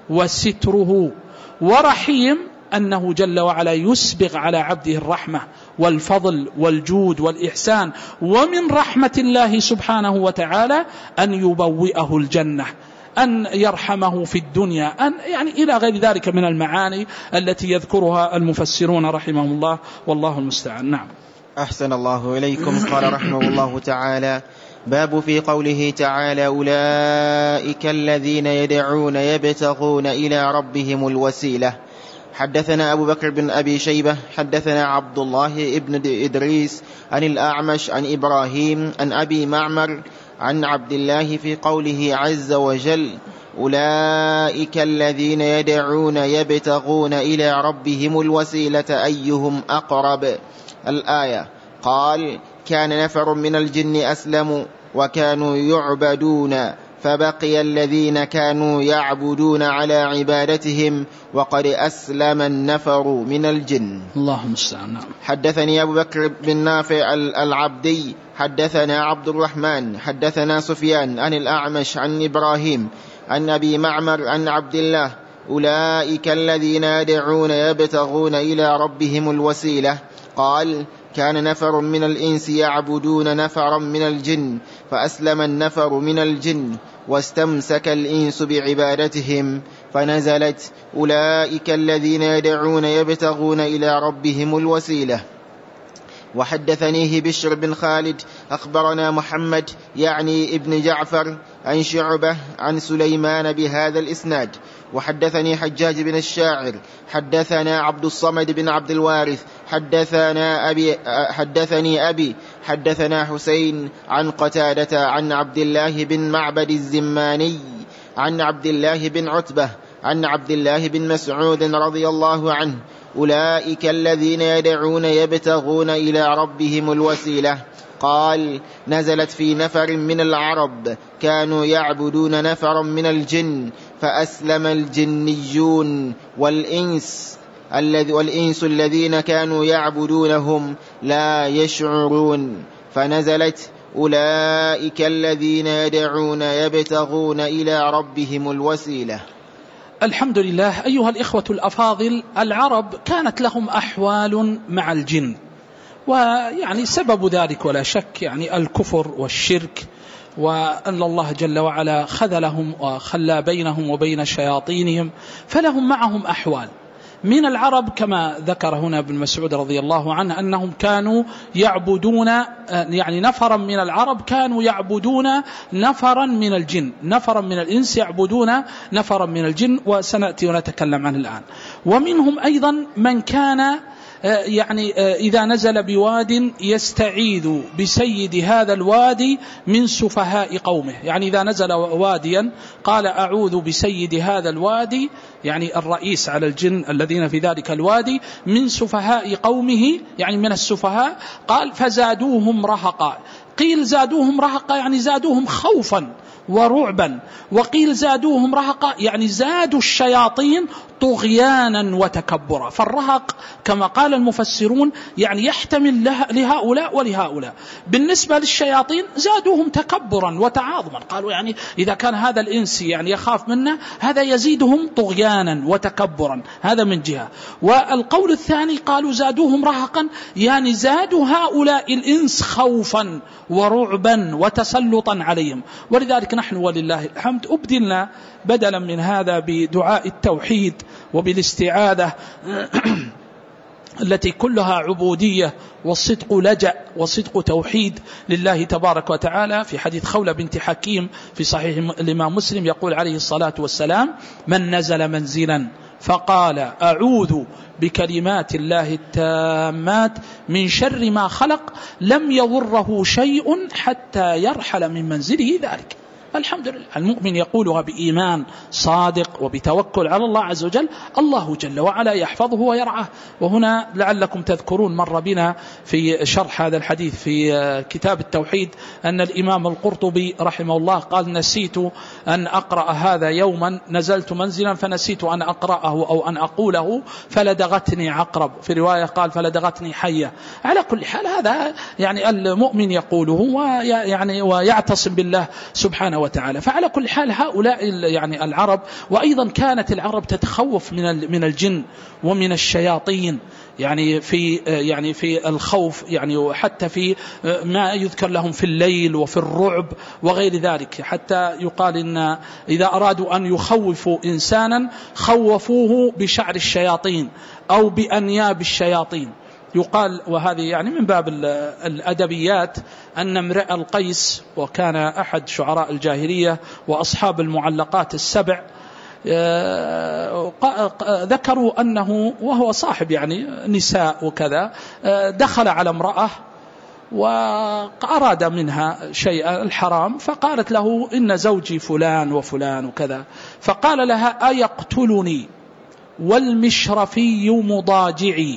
وستره، ورحيم أنه جل وعلا يسبغ على عبده الرحمة والفضل والجود والإحسان. ومن رحمة الله سبحانه وتعالى أن يبوئه الجنة، أن يرحمه في الدنيا، أن يعني إلى غير ذلك من المعاني التي يذكرها المفسرون رحمهم الله، والله المستعان. نعم. أحسن الله إليكم. قال رحمه الله تعالى باب في قوله تعالى أولئك الذين يدعون يبتغون إلى ربهم الوسيلة. حدثنا أبو بكر بن أبي شيبة حدثنا عبد الله بن إدريس عن الأعمش عن إبراهيم عن أبي معمر عن عبد الله في قوله عز وجل أولئك الذين يدعون يبتغون إلى ربهم الوسيلة أيهم أقرب الآية. قال كان نفر من الجن أسلموا وكانوا يعبدون فبقي الذين كانوا يعبدون على عبادتهم وقد أسلم النفر من الجن. اللهم استعان. حدثني أبو بكر بن نافع العبدي حدثنا عبد الرحمن حدثنا سفيان عن الأعمش عن إبراهيم عن أبي معمر عن عبد الله أولئك الذين يدعون يبتغون إلى ربهم الوسيلة. قال كان نفر من الإنس يعبدون نفرا من الجن فأسلم النفر من الجن واستمسك الإنس بعبادتهم فنزلت أولئك الذين يدعون يبتغون إلى ربهم الوسيلة. وحدثنيه بشر بن خالد أخبرنا محمد يعني ابن جعفر عن شعبة عن سليمان بهذا الإسناد. وحدثني حجاج بن الشاعر حدثنا عبد الصمد بن عبد الوارث حدثنا أبي حدثني أبي حدثنا حسين عن قتادة عن عبد الله بن معبد الزماني عن عبد الله بن عتبة عن عبد الله بن مسعود رضي الله عنه أولئك الذين يدعون يبتغون إلى ربهم الوسيلة. قال نزلت في نفر من العرب كانوا يعبدون نفرا من الجن فأسلم الجنيون والإنس والإنس الذين كانوا يعبدونهم لا يشعرون فنزلت أولئك الذين يدعون يبتغون إلى ربهم الوسيلة. الحمد لله. أيها الإخوة الأفاضل، العرب كانت لهم أحوال مع الجن، ويعني سبب ذلك ولا شك يعني الكفر والشرك، وأن الله جل وعلا خذلهم وخلى بينهم وبين شياطينهم، فلهم معهم أحوال من العرب كما ذكر هنا ابن مسعود رضي الله عنه أنهم كانوا يعبدون يعني نفرا من العرب كانوا يعبدون نفرا من الجن، نفرا من الإنس يعبدون نفرا من الجن، وسنأتي ونتكلم عنه الآن. ومنهم أيضا من كان يعني إذا نزل بواد يستعيذ بسيد هذا الوادي من سفهاء قومه، يعني إذا نزل واديا قال أعوذ بسيد هذا الوادي، يعني الرئيس على الجن الذين في ذلك الوادي، من سفهاء قومه، يعني من السفهاء. قال فزادوهم رهقا، قيل زادوهم رهقا يعني زادوهم خوفا ورعبا، وقيل زادوهم رهقا يعني زادوا الشياطين طغيانا وتكبرا. فالرهق كما قال المفسرون يعني يحتمل لهؤلاء ولهؤلاء. بالنسبة للشياطين زادوهم تكبرا وتعاظما، قالوا يعني إذا كان هذا الإنس يعني يخاف منا هذا يزيدهم طغيانا وتكبرا، هذا من جهة. والقول الثاني قالوا زادوهم رهقا يعني زادوا هؤلاء الإنس خوفا ورعبا وتسلطا عليهم. ولذلك نحن ولله الحمد أبدلنا بدلا من هذا بدعاء التوحيد وبالاستعاذة التي كلها عبودية والصدق لجأ وصدق توحيد لله تبارك وتعالى. في حديث خولة بنت حكيم في صحيح الإمام مسلم يقول عليه الصلاة والسلام: من نزل منزلا فقال أعوذ بكلمات الله التامات من شر ما خلق لم يضره شيء حتى يرحل من منزله ذلك. الحمد لله. المؤمن يقولها بإيمان صادق وبتوكل على الله عز وجل، الله جل وعلا يحفظه ويرعاه. وهنا لعلكم تذكرون مر بنا في شرح هذا الحديث في كتاب التوحيد أن الإمام القرطبي رحمه الله قال: نسيت أن أقرأ هذا يوما، نزلت منزلا فنسيت أن أقرأه أو أن أقوله فلدغتني عقرب، في رواية قال فلدغتني حية. على كل حال هذا يعني المؤمن يقوله ويعني ويعتصم بالله سبحانه وتعالى. فعلى كل حال هؤلاء يعني العرب، وأيضا كانت العرب تتخوف من من الجن ومن الشياطين، يعني في يعني في الخوف، يعني وحتى في ما يذكر لهم في الليل وفي الرعب وغير ذلك، حتى يقال إن إذا أرادوا أن يخوفوا إنسانا خوفوه بشعر الشياطين أو بأنياب الشياطين. يقال، وهذه يعني من باب الأدبيات، أن امرئ القيس وكان أحد شعراء الجاهلية وأصحاب المعلقات السبع، ذكروا أنه وهو صاحب يعني نساء وكذا دخل على امرأة وأراد منها شيئا الحرام، فقالت له إن زوجي فلان وفلان وكذا، فقال لها أيقتلني والمشرفي مضاجعي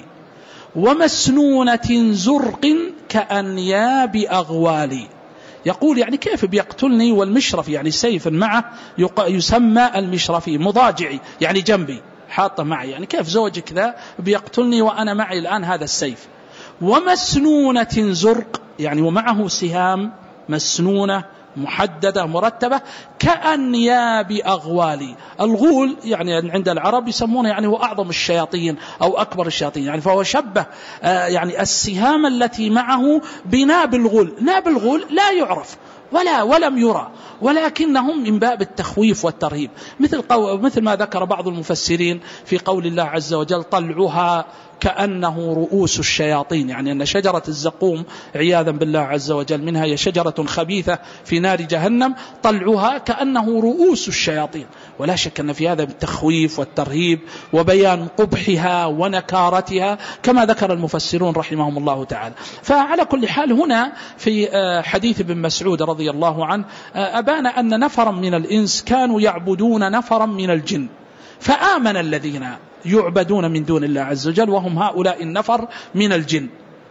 ومسنونة زرق كأنياب أغوالي. يقول يعني كيف بيقتلني والمشرفي يعني سيف معه يسمى المشرفي، مضاجعي يعني جنبي حاطه معي، يعني كيف زوجك ذا بيقتلني وأنا معي الآن هذا السيف. ومسنونة زرق يعني ومعه سهام مسنونة محددة مرتبة كأنياب أغوالي. الغول يعني عند العرب يسمونه يعني هو أعظم الشياطين أو أكبر الشياطين، يعني فهو شبه يعني السهام التي معه بناب الغول. ناب الغول لا يعرف ولا ولم يرى، ولكنهم من باب التخويف والترهيب، مثل قو... مثل ما ذكر بعض المفسرين في قول الله عز وجل طلعها كأنه رؤوس الشياطين، يعني أن شجرة الزقوم عياذا بالله عز وجل منها هي شجرة خبيثة في نار جهنم، طلعها كأنه رؤوس الشياطين. ولا شك أن في هذا التخويف والترهيب وبيان قبحها ونكارتها كما ذكر المفسرون رحمهم الله تعالى. فعلى كل حال هنا في حديث ابن مسعود رضي الله عنه أبان أن نفرا من الإنس كانوا يعبدون نفرا من الجن، فآمن الذين يعبدون من دون الله عز وجل وهم هؤلاء النفر من الجن،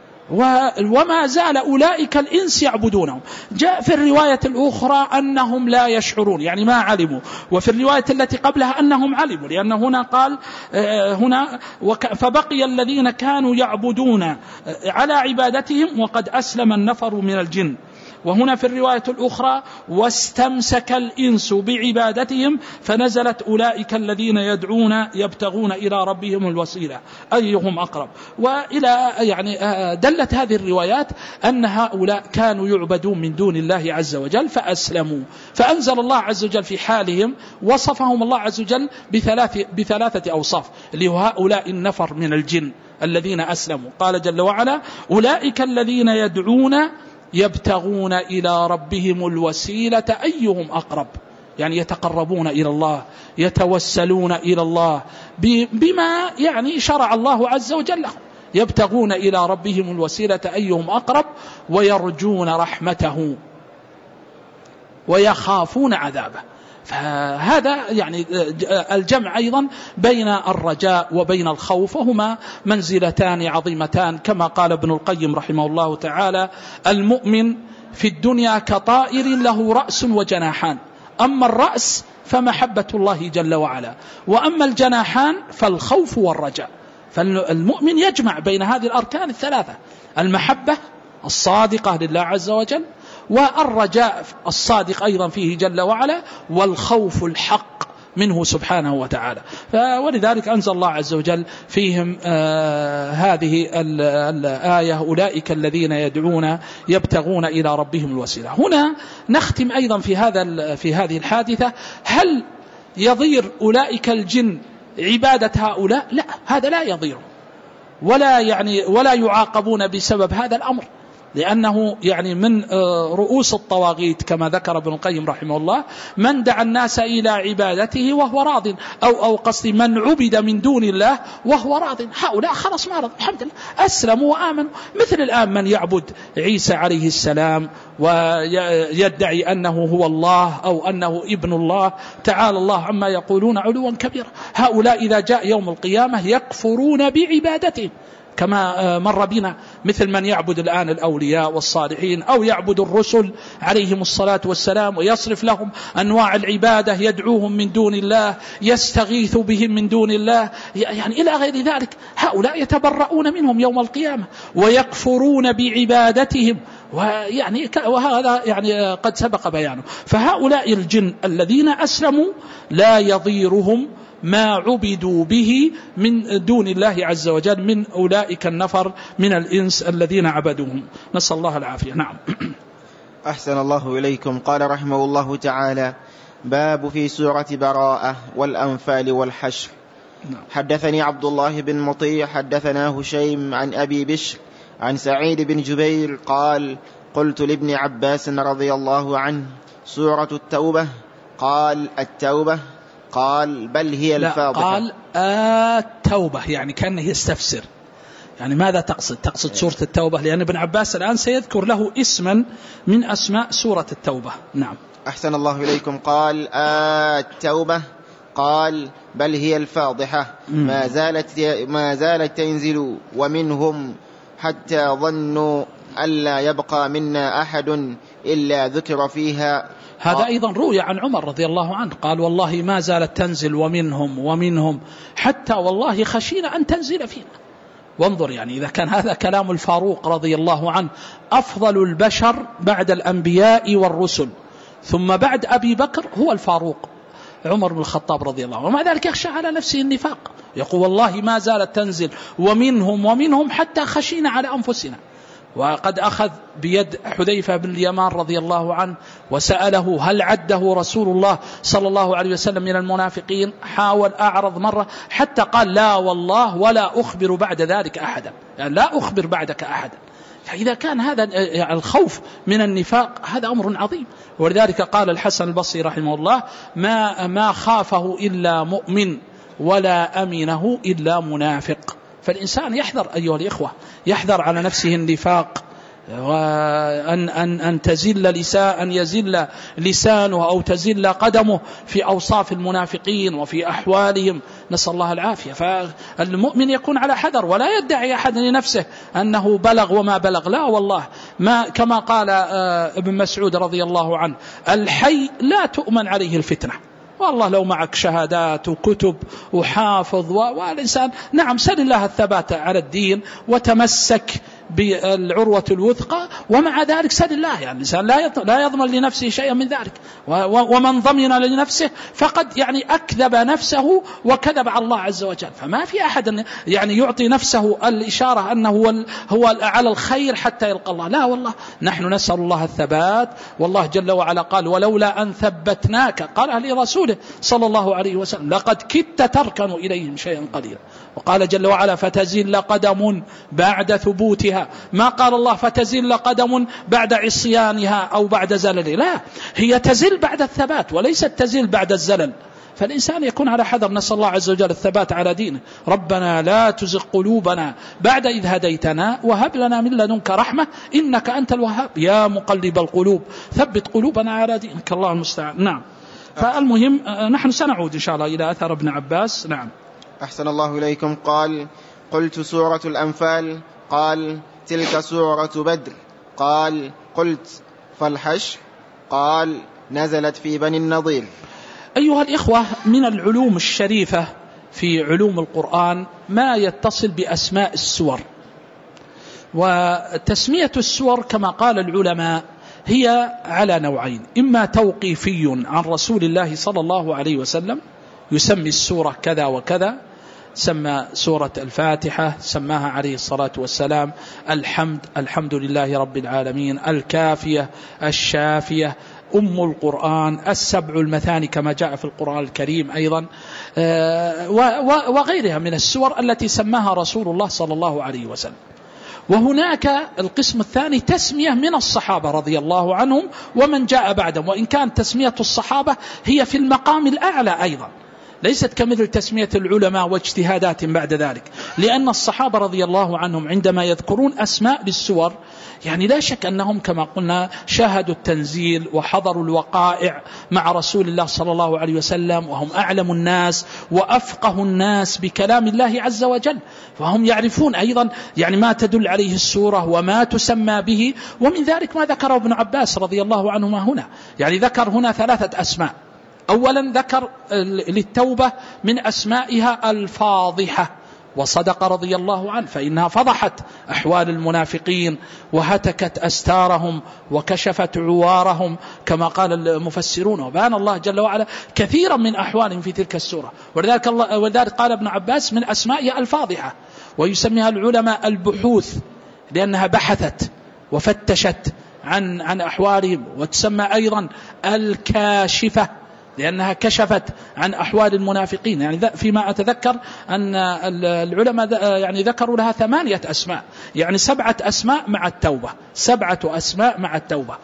وما زال أولئك الإنس يعبدونهم. جاء في الرواية الأخرى أنهم لا يشعرون يعني ما علموا، وفي الرواية التي قبلها أنهم علموا، لأن هنا قال هنا فبقي الذين كانوا يعبدون على عبادتهم وقد أسلم النفر من الجن. وهنا في الرواية الأخرى واستمسك الإنس بعبادتهم فنزلت أولئك الذين يدعون يبتغون إلى ربهم الوسيلة أيهم أقرب. وإلى يعني دلت هذه الروايات أن هؤلاء كانوا يعبدون من دون الله عز وجل فأسلموا، فأنزل الله عز وجل في حالهم وصفهم الله عز وجل بثلاث بثلاثة أوصاف، اللي هو هؤلاء النفر من الجن الذين أسلموا. قال جل وعلا أولئك الذين يدعون يبتغون إلى ربهم الوسيلة أيهم أقرب، يعني يتقربون إلى الله يتوسلون إلى الله بما يعني شرع الله عز وجل لهم، يبتغون إلى ربهم الوسيلة أيهم أقرب ويرجون رحمته ويخافون عذابه. فهذا يعني الجمع أيضا بين الرجاء وبين الخوف، وهما منزلتان عظيمتان كما قال ابن القيم رحمه الله تعالى المؤمن في الدنيا كطائر له رأس وجناحان، أما الرأس فمحبة الله جل وعلا، وأما الجناحان فالخوف والرجاء. فالمؤمن يجمع بين هذه الأركان الثلاثة، المحبة الصادقة لله عز وجل، والرجاء الصادق أيضا فيه جل وعلا، والخوف الحق منه سبحانه وتعالى. ولذلك أنزل الله عز وجل فيهم آه هذه الآية أولئك الذين يدعون يبتغون إلى ربهم الوسيلة. هنا نختم أيضا في هذا في هذه الحادثة، هل يضير أولئك الجن عبادة هؤلاء؟ لا، هذا لا يضير ولا يعني ولا يعاقبون بسبب هذا الأمر، لأنه يعني من رؤوس الطواغيت كما ذكر ابن القيم رحمه الله من دعا الناس إلى عبادته وهو راض، أو أو قصدي من عبد من دون الله وهو راض، هؤلاء خلاص ما رضوا الحمد لله أسلموا وآمنوا. مثل الآن من يعبد عيسى عليه السلام ويدعي أنه هو الله أو أنه ابن الله، تعالى الله عما يقولون علوا كبيرا. هؤلاء إذا جاء يوم القيامة يكفرون بعبادتهم كما مر بنا، مثل من يعبد الآن الأولياء والصالحين أو يعبد الرسل عليهم الصلاة والسلام ويصرف لهم أنواع العبادة، يدعوهم من دون الله، يستغيث بهم من دون الله، يعني إلى غير ذلك. هؤلاء يتبرؤون منهم يوم القيامة ويكفرون بعبادتهم، ويعني وهذا يعني قد سبق بيانه. فهؤلاء الجن الذين أسلموا لا يضيرهم ما عبدوا به من دون الله عز وجل من أولئك النفر من الإنس الذين عبدوهم، نسأل الله العافية. نعم. أحسن الله إليكم. قال رحمه الله تعالى باب في سورة براءة والأنفال والحشر. نعم. حدثني عبد الله بن مطيع حدثنا هشيم عن أبي بشر عن سعيد بن جبير قال قلت لابن عباس رضي الله عنه سورة التوبة؟ قال التوبة. قال بل هي الفاضحة. قال التوبة، يعني كأنه يستفسر، يعني ماذا تقصد؟ تقصد سورة التوبة، لأن ابن عباس الآن سيذكر له اسما من أسماء سورة التوبة. نعم. أحسن الله إليكم. قال التوبة قال بل هي الفاضحة ما زالت ما زالت تنزل ومنهم حتى ظنوا ألا يبقى منا أحد إلا ذكر فيها. هذا أيضا روي عن عمر رضي الله عنه قال والله ما زالت تنزل ومنهم ومنهم حتى والله خشينا أن تنزل فينا. وانظر، يعني إذا كان هذا كلام الفاروق رضي الله عنه أفضل البشر بعد الأنبياء والرسل، ثم بعد أبي بكر هو الفاروق عمر بن الخطاب رضي الله عنه، ومع ذلك يخشى على نفسه النفاق، يقول والله ما زالت تنزل ومنهم ومنهم حتى خشينا على أنفسنا. وقد أخذ بيد حذيفة بن اليمان رضي الله عنه وسأله هل عده رسول الله صلى الله عليه وسلم من المنافقين؟ حاول أعرض مرة حتى قال لا والله ولا أخبر بعد ذلك أحدا، يعني لا أخبر بعدك أحدا. فإذا كان هذا الخوف من النفاق هذا أمر عظيم. ولذلك قال الحسن البصري رحمه الله ما, ما خافه إلا مؤمن ولا أمنه إلا منافق. فالإنسان يحذر أيها الإخوة، يحذر على نفسه النفاق، وأن أن أن تزل لسان أن يزل لسانه أو تزل قدمه في أوصاف المنافقين وفي أحوالهم، نسأل الله العافية. فالمؤمن يكون على حذر ولا يدعي أحد لنفسه أنه بلغ وما بلغ، لا والله، ما كما قال ابن مسعود رضي الله عنه الحي لا تؤمن عليه الفتنة. والله لو معك شهادات وكتب وحافظ والإنسان نعم سل الله الثبات على الدين وتمسك بالعروة الوثقى، ومع ذلك سل الله، يعني الإنسان لا يضمن لنفسه شيئا من ذلك، ومن ضمن لنفسه فقد يعني أكذب نفسه وكذب على الله عز وجل. فما في أحد يعني يعطي نفسه الإشارة أنه هو, هو على الخير حتى يلقى الله، لا والله، نحن نسأل الله الثبات. والله جل وعلا قال ولولا أن ثبتناك، قال لرسوله صلى الله عليه وسلم لقد كدت تركن إليهم شيئا قليلا. وقال جل وعلا فتزل قدم بعد ثبوتها، ما قال الله فتزل قدم بعد عصيانها أو بعد زلل، لا، هي تزل بعد الثبات وليست تزل بعد الزلل. فالإنسان يكون على حذر، نسأل الله عز وجل الثبات على دينه. ربنا لا تزغ قلوبنا بعد إذ هديتنا وهب لنا من لدنك رحمة إنك أنت الوهاب يا مقلب القلوب ثبت قلوبنا على دينك. الله المستعان. نعم. فالمهم نحن سنعود إن شاء الله إلى أثر ابن عباس. نعم. أحسن الله إليكم. قال قلت سورة الأنفال، قال تلك سورة بدر، قال قلت فالحشر، قال نزلت في بني النضير. أيها الإخوة، من العلوم الشريفة في علوم القرآن ما يتصل بأسماء السور. وتسمية السور كما قال العلماء هي على نوعين، إما توقيفي عن رسول الله صلى الله عليه وسلم يسمي السورة كذا وكذا، سمى سورة الفاتحة سماها عليه الصلاة والسلام الحمد الحمد لله رب العالمين، الكافية الشافية، أم القرآن، السبع المثاني كما جاء في القرآن الكريم أيضا، وغيرها من السور التي سماها رسول الله صلى الله عليه وسلم. وهناك القسم الثاني تسمية من الصحابة رضي الله عنهم ومن جاء بعدهم، وإن كان تسمية الصحابة هي في المقام الأعلى أيضا، ليست كمثل تسمية العلماء واجتهادات بعد ذلك، لأن الصحابة رضي الله عنهم عندما يذكرون أسماء للسور يعني لا شك أنهم كما قلنا شاهدوا التنزيل وحضروا الوقائع مع رسول الله صلى الله عليه وسلم، وهم أعلم الناس وأفقه الناس بكلام الله عز وجل، فهم يعرفون أيضا يعني ما تدل عليه السورة وما تسمى به. ومن ذلك ما ذكره ابن عباس رضي الله عنهما هنا، يعني ذكر هنا ثلاثة أسماء. أولا ذكر للتوبة من أسمائها الفاضحة، وصدق رضي الله عنه، فإنها فضحت أحوال المنافقين وهتكت أستارهم وكشفت عوارهم كما قال المفسرون، وبان الله جل وعلا كثيرا من أحوالهم في تلك السورة. ولذلك, الله ولذلك قال ابن عباس من أسمائها الفاضحة، ويسميها العلماء البحوث لأنها بحثت وفتشت عن, عن أحوالهم، وتسمى أيضا الكاشفة لأنها كشفت عن أحوال المنافقين. يعني فيما أتذكر أن العلماء يعني ذكروا لها ثمانية أسماء، يعني سبعة أسماء مع التوبة، سبعة أسماء مع التوبة.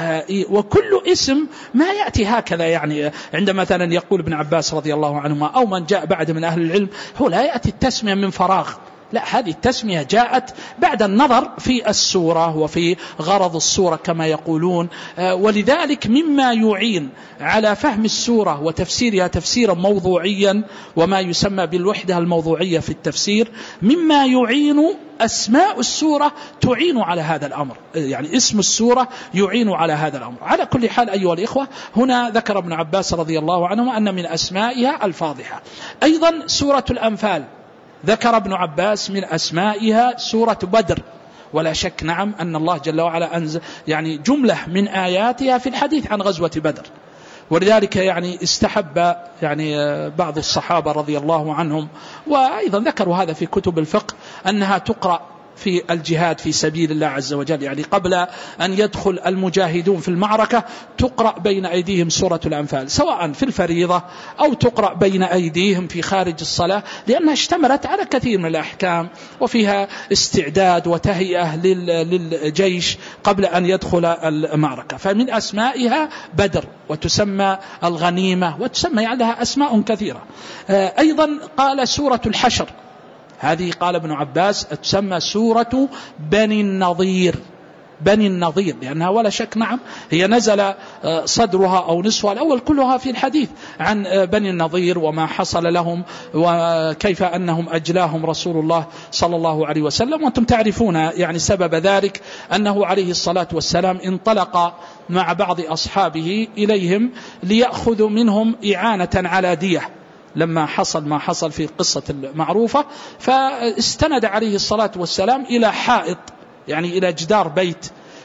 وكل اسم ما يأتي هكذا، يعني عندما مثلا يقول ابن عباس رضي الله عنهما أو من جاء بعد من أهل العلم، هو لا يأتي التسمية من فراغ، لا، هذه التسمية جاءت بعد النظر في السورة وفي غرض السورة كما يقولون. ولذلك مما يعين على فهم السورة وتفسيرها تفسيرا موضوعيا، وما يسمى بالوحدة الموضوعية في التفسير، مما يعين أسماء السورة تعين على هذا الأمر، يعني اسم السورة يعين على هذا الأمر. على كل حال أيها الإخوة، هنا ذكر ابن عباس رضي الله عنه أن من أسمائها الفاضحة. أيضا سورة الأنفال ذكر ابن عباس من أسمائها سورة بدر، ولا شك نعم أن الله جل وعلا أنزل يعني جملة من آياتها في الحديث عن غزوة بدر. ولذلك يعني استحب يعني بعض الصحابة رضي الله عنهم، وأيضا ذكروا هذا في كتب الفقه، أنها تقرأ في الجهاد في سبيل الله عز وجل، يعني قبل أن يدخل المجاهدون في المعركة تقرأ بين أيديهم سورة الأنفال، سواء في الفريضة أو تقرأ بين أيديهم في خارج الصلاة، لأنها اشتملت على كثير من الأحكام، وفيها استعداد وتهيئة للجيش قبل أن يدخل المعركة. فمن أسمائها بدر، وتسمى الغنيمة، وتسمى يعني لها أسماء كثيرة. أيضا قال سورة الحشر، هذه قال ابن عباس تسمى سورة بني النضير، بني النضير، لأنها ولا شك نعم هي نزل صدرها أو نصفها الأول كلها في الحديث عن بني النضير وما حصل لهم، وكيف أنهم أجلاهم رسول الله صلى الله عليه وسلم. وأنتم تعرفون يعني سبب ذلك أنه عليه الصلاة والسلام انطلق مع بعض أصحابه إليهم ليأخذوا منهم إعانة على دية لما حصل ما حصل في قصة المعروفة، فاستند عليه الصلاة والسلام إلى حائط، يعني إلى جدار بيت،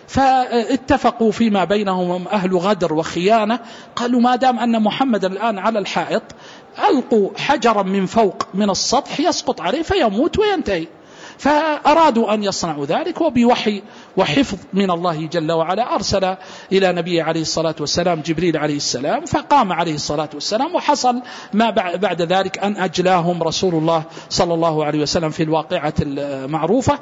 فاتفقوا فيما بينهم أهل غدر وخيانة، قالوا ما دام أن محمد الآن على الحائط ألقوا حجرا من فوق من السطح يسقط عليه فيموت وينتهي. فأرادوا أن يصنعوا ذلك، وبوحي وحفظ من الله جل وعلا أرسل إلى نبي عليه الصلاة والسلام جبريل عليه السلام، فقام عليه الصلاة والسلام، وحصل ما بعد ذلك أن أجلاهم رسول الله صلى الله عليه وسلم في الواقعة المعروفة.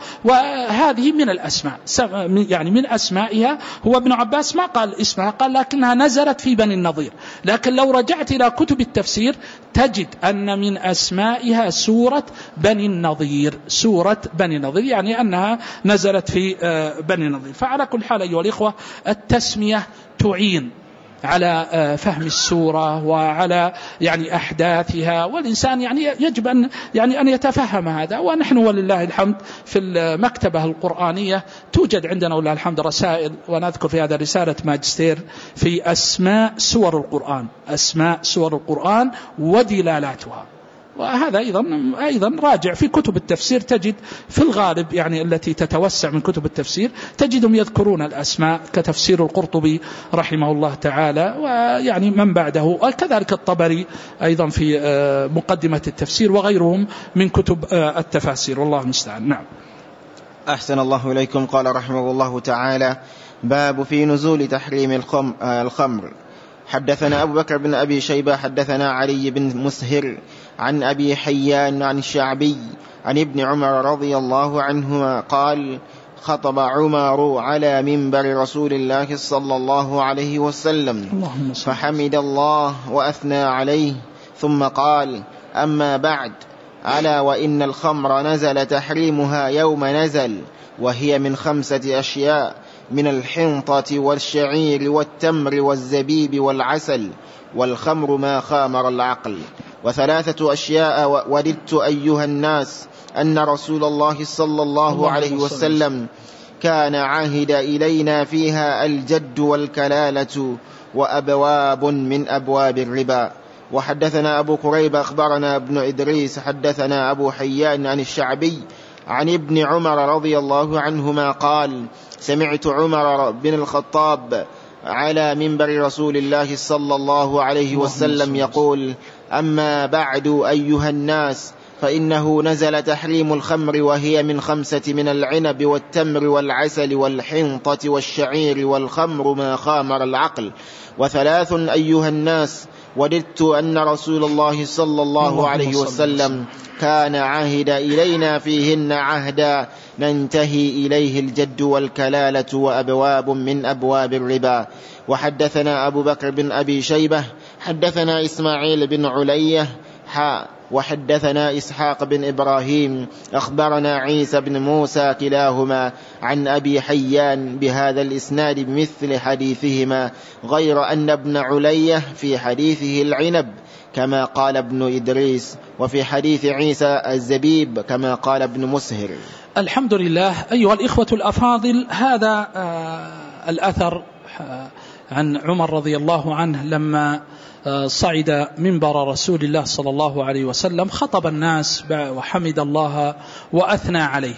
وهذه من الأسماء، يعني من أسمائها، هو ابن عباس ما قال اسمها، قال لكنها نزلت في بني النضير. لكن لو رجعت إلى كتب التفسير تجد أن من أسمائها سورة بني النضير، سورة بني النضير، يعني أنها نزلت في بني النضير. فعلى كل حال أيها الإخوة، التسمية تعين على فهم السورة وعلى يعني أحداثها، والإنسان يعني يجب أن يعني أن يتفهم هذا. ونحن ولله الحمد في المكتبة القرآنية توجد عندنا ولله الحمد رسائل، ونذكر في هذا رسالة ماجستير في أسماء سور القرآن، أسماء سور القرآن ودلالاتها. وهذا أيضا أيضا راجع في كتب التفسير، تجد في الغالب يعني التي تتوسع من كتب التفسير تجدهم يذكرون الأسماء، كتفسير القرطبي رحمه الله تعالى، ويعني من بعده، وكذلك الطبري أيضا في مقدمة التفسير، وغيرهم من كتب التفاسير، والله المستعان. نعم. أحسن الله إليكم. قال رحمه الله تعالى: باب في نزول تحريم الخمر. حدثنا أبو بكر بن أبي شيبة حدثنا علي بن مسهر عن أبي حيان عن الشعبي عن ابن عمر رضي الله عنهما قال: خطب عمر على منبر رسول الله صلى الله عليه وسلم فحمد الله وأثنى عليه، ثم قال: أما بعد، ألا وإن الخمر نزل تحريمها يوم نزل، وهي من خمسة أشياء: من الحنطة والشعير والتمر والزبيب والعسل، والخمر ما خامر العقل. وثلاثة أشياء وددت أيها الناس أن رسول الله صلى الله عليه وسلم كان عاهد إلينا فيها الجد والكلالة وأبواب من أبواب الربا. وحدثنا أبو كريب أخبرنا ابن إدريس حدثنا أبو حيان عن الشعبي عن ابن عمر رضي الله عنهما قال: سمعت عمر بن الخطاب على منبر رسول الله صلى الله عليه وسلم يقول: أما بعد أيها الناس، فإنه نزل تحريم الخمر، وهي من خمسة: من العنب والتمر والعسل والحنطة والشعير، والخمر ما خامر العقل. وثلاث أيها الناس: وددت أن رسول الله صلى الله عليه وسلم كان عهد إلينا فيهن عهدا ننتهي إليه الجد والكلالة وأبواب من أبواب الربا. وحدثنا أبو بكر بن أبي شيبة حدثنا إسماعيل بن علية حا وحدثنا إسحاق بن إبراهيم أخبرنا عيسى بن موسى كلاهما عن أبي حيان بهذا الإسناد بمثل حديثهما، غير أن ابن علية في حديثه العنب كما قال ابن إدريس، وفي حديث عيسى الزبيب كما قال ابن مسهر. الحمد لله. أيها الإخوة الأفاضل، هذا آه الأثر آه عن عمر رضي الله عنه لما صعد منبر رسول الله صلى الله عليه وسلم خطب الناس وحمد الله وأثنى عليه.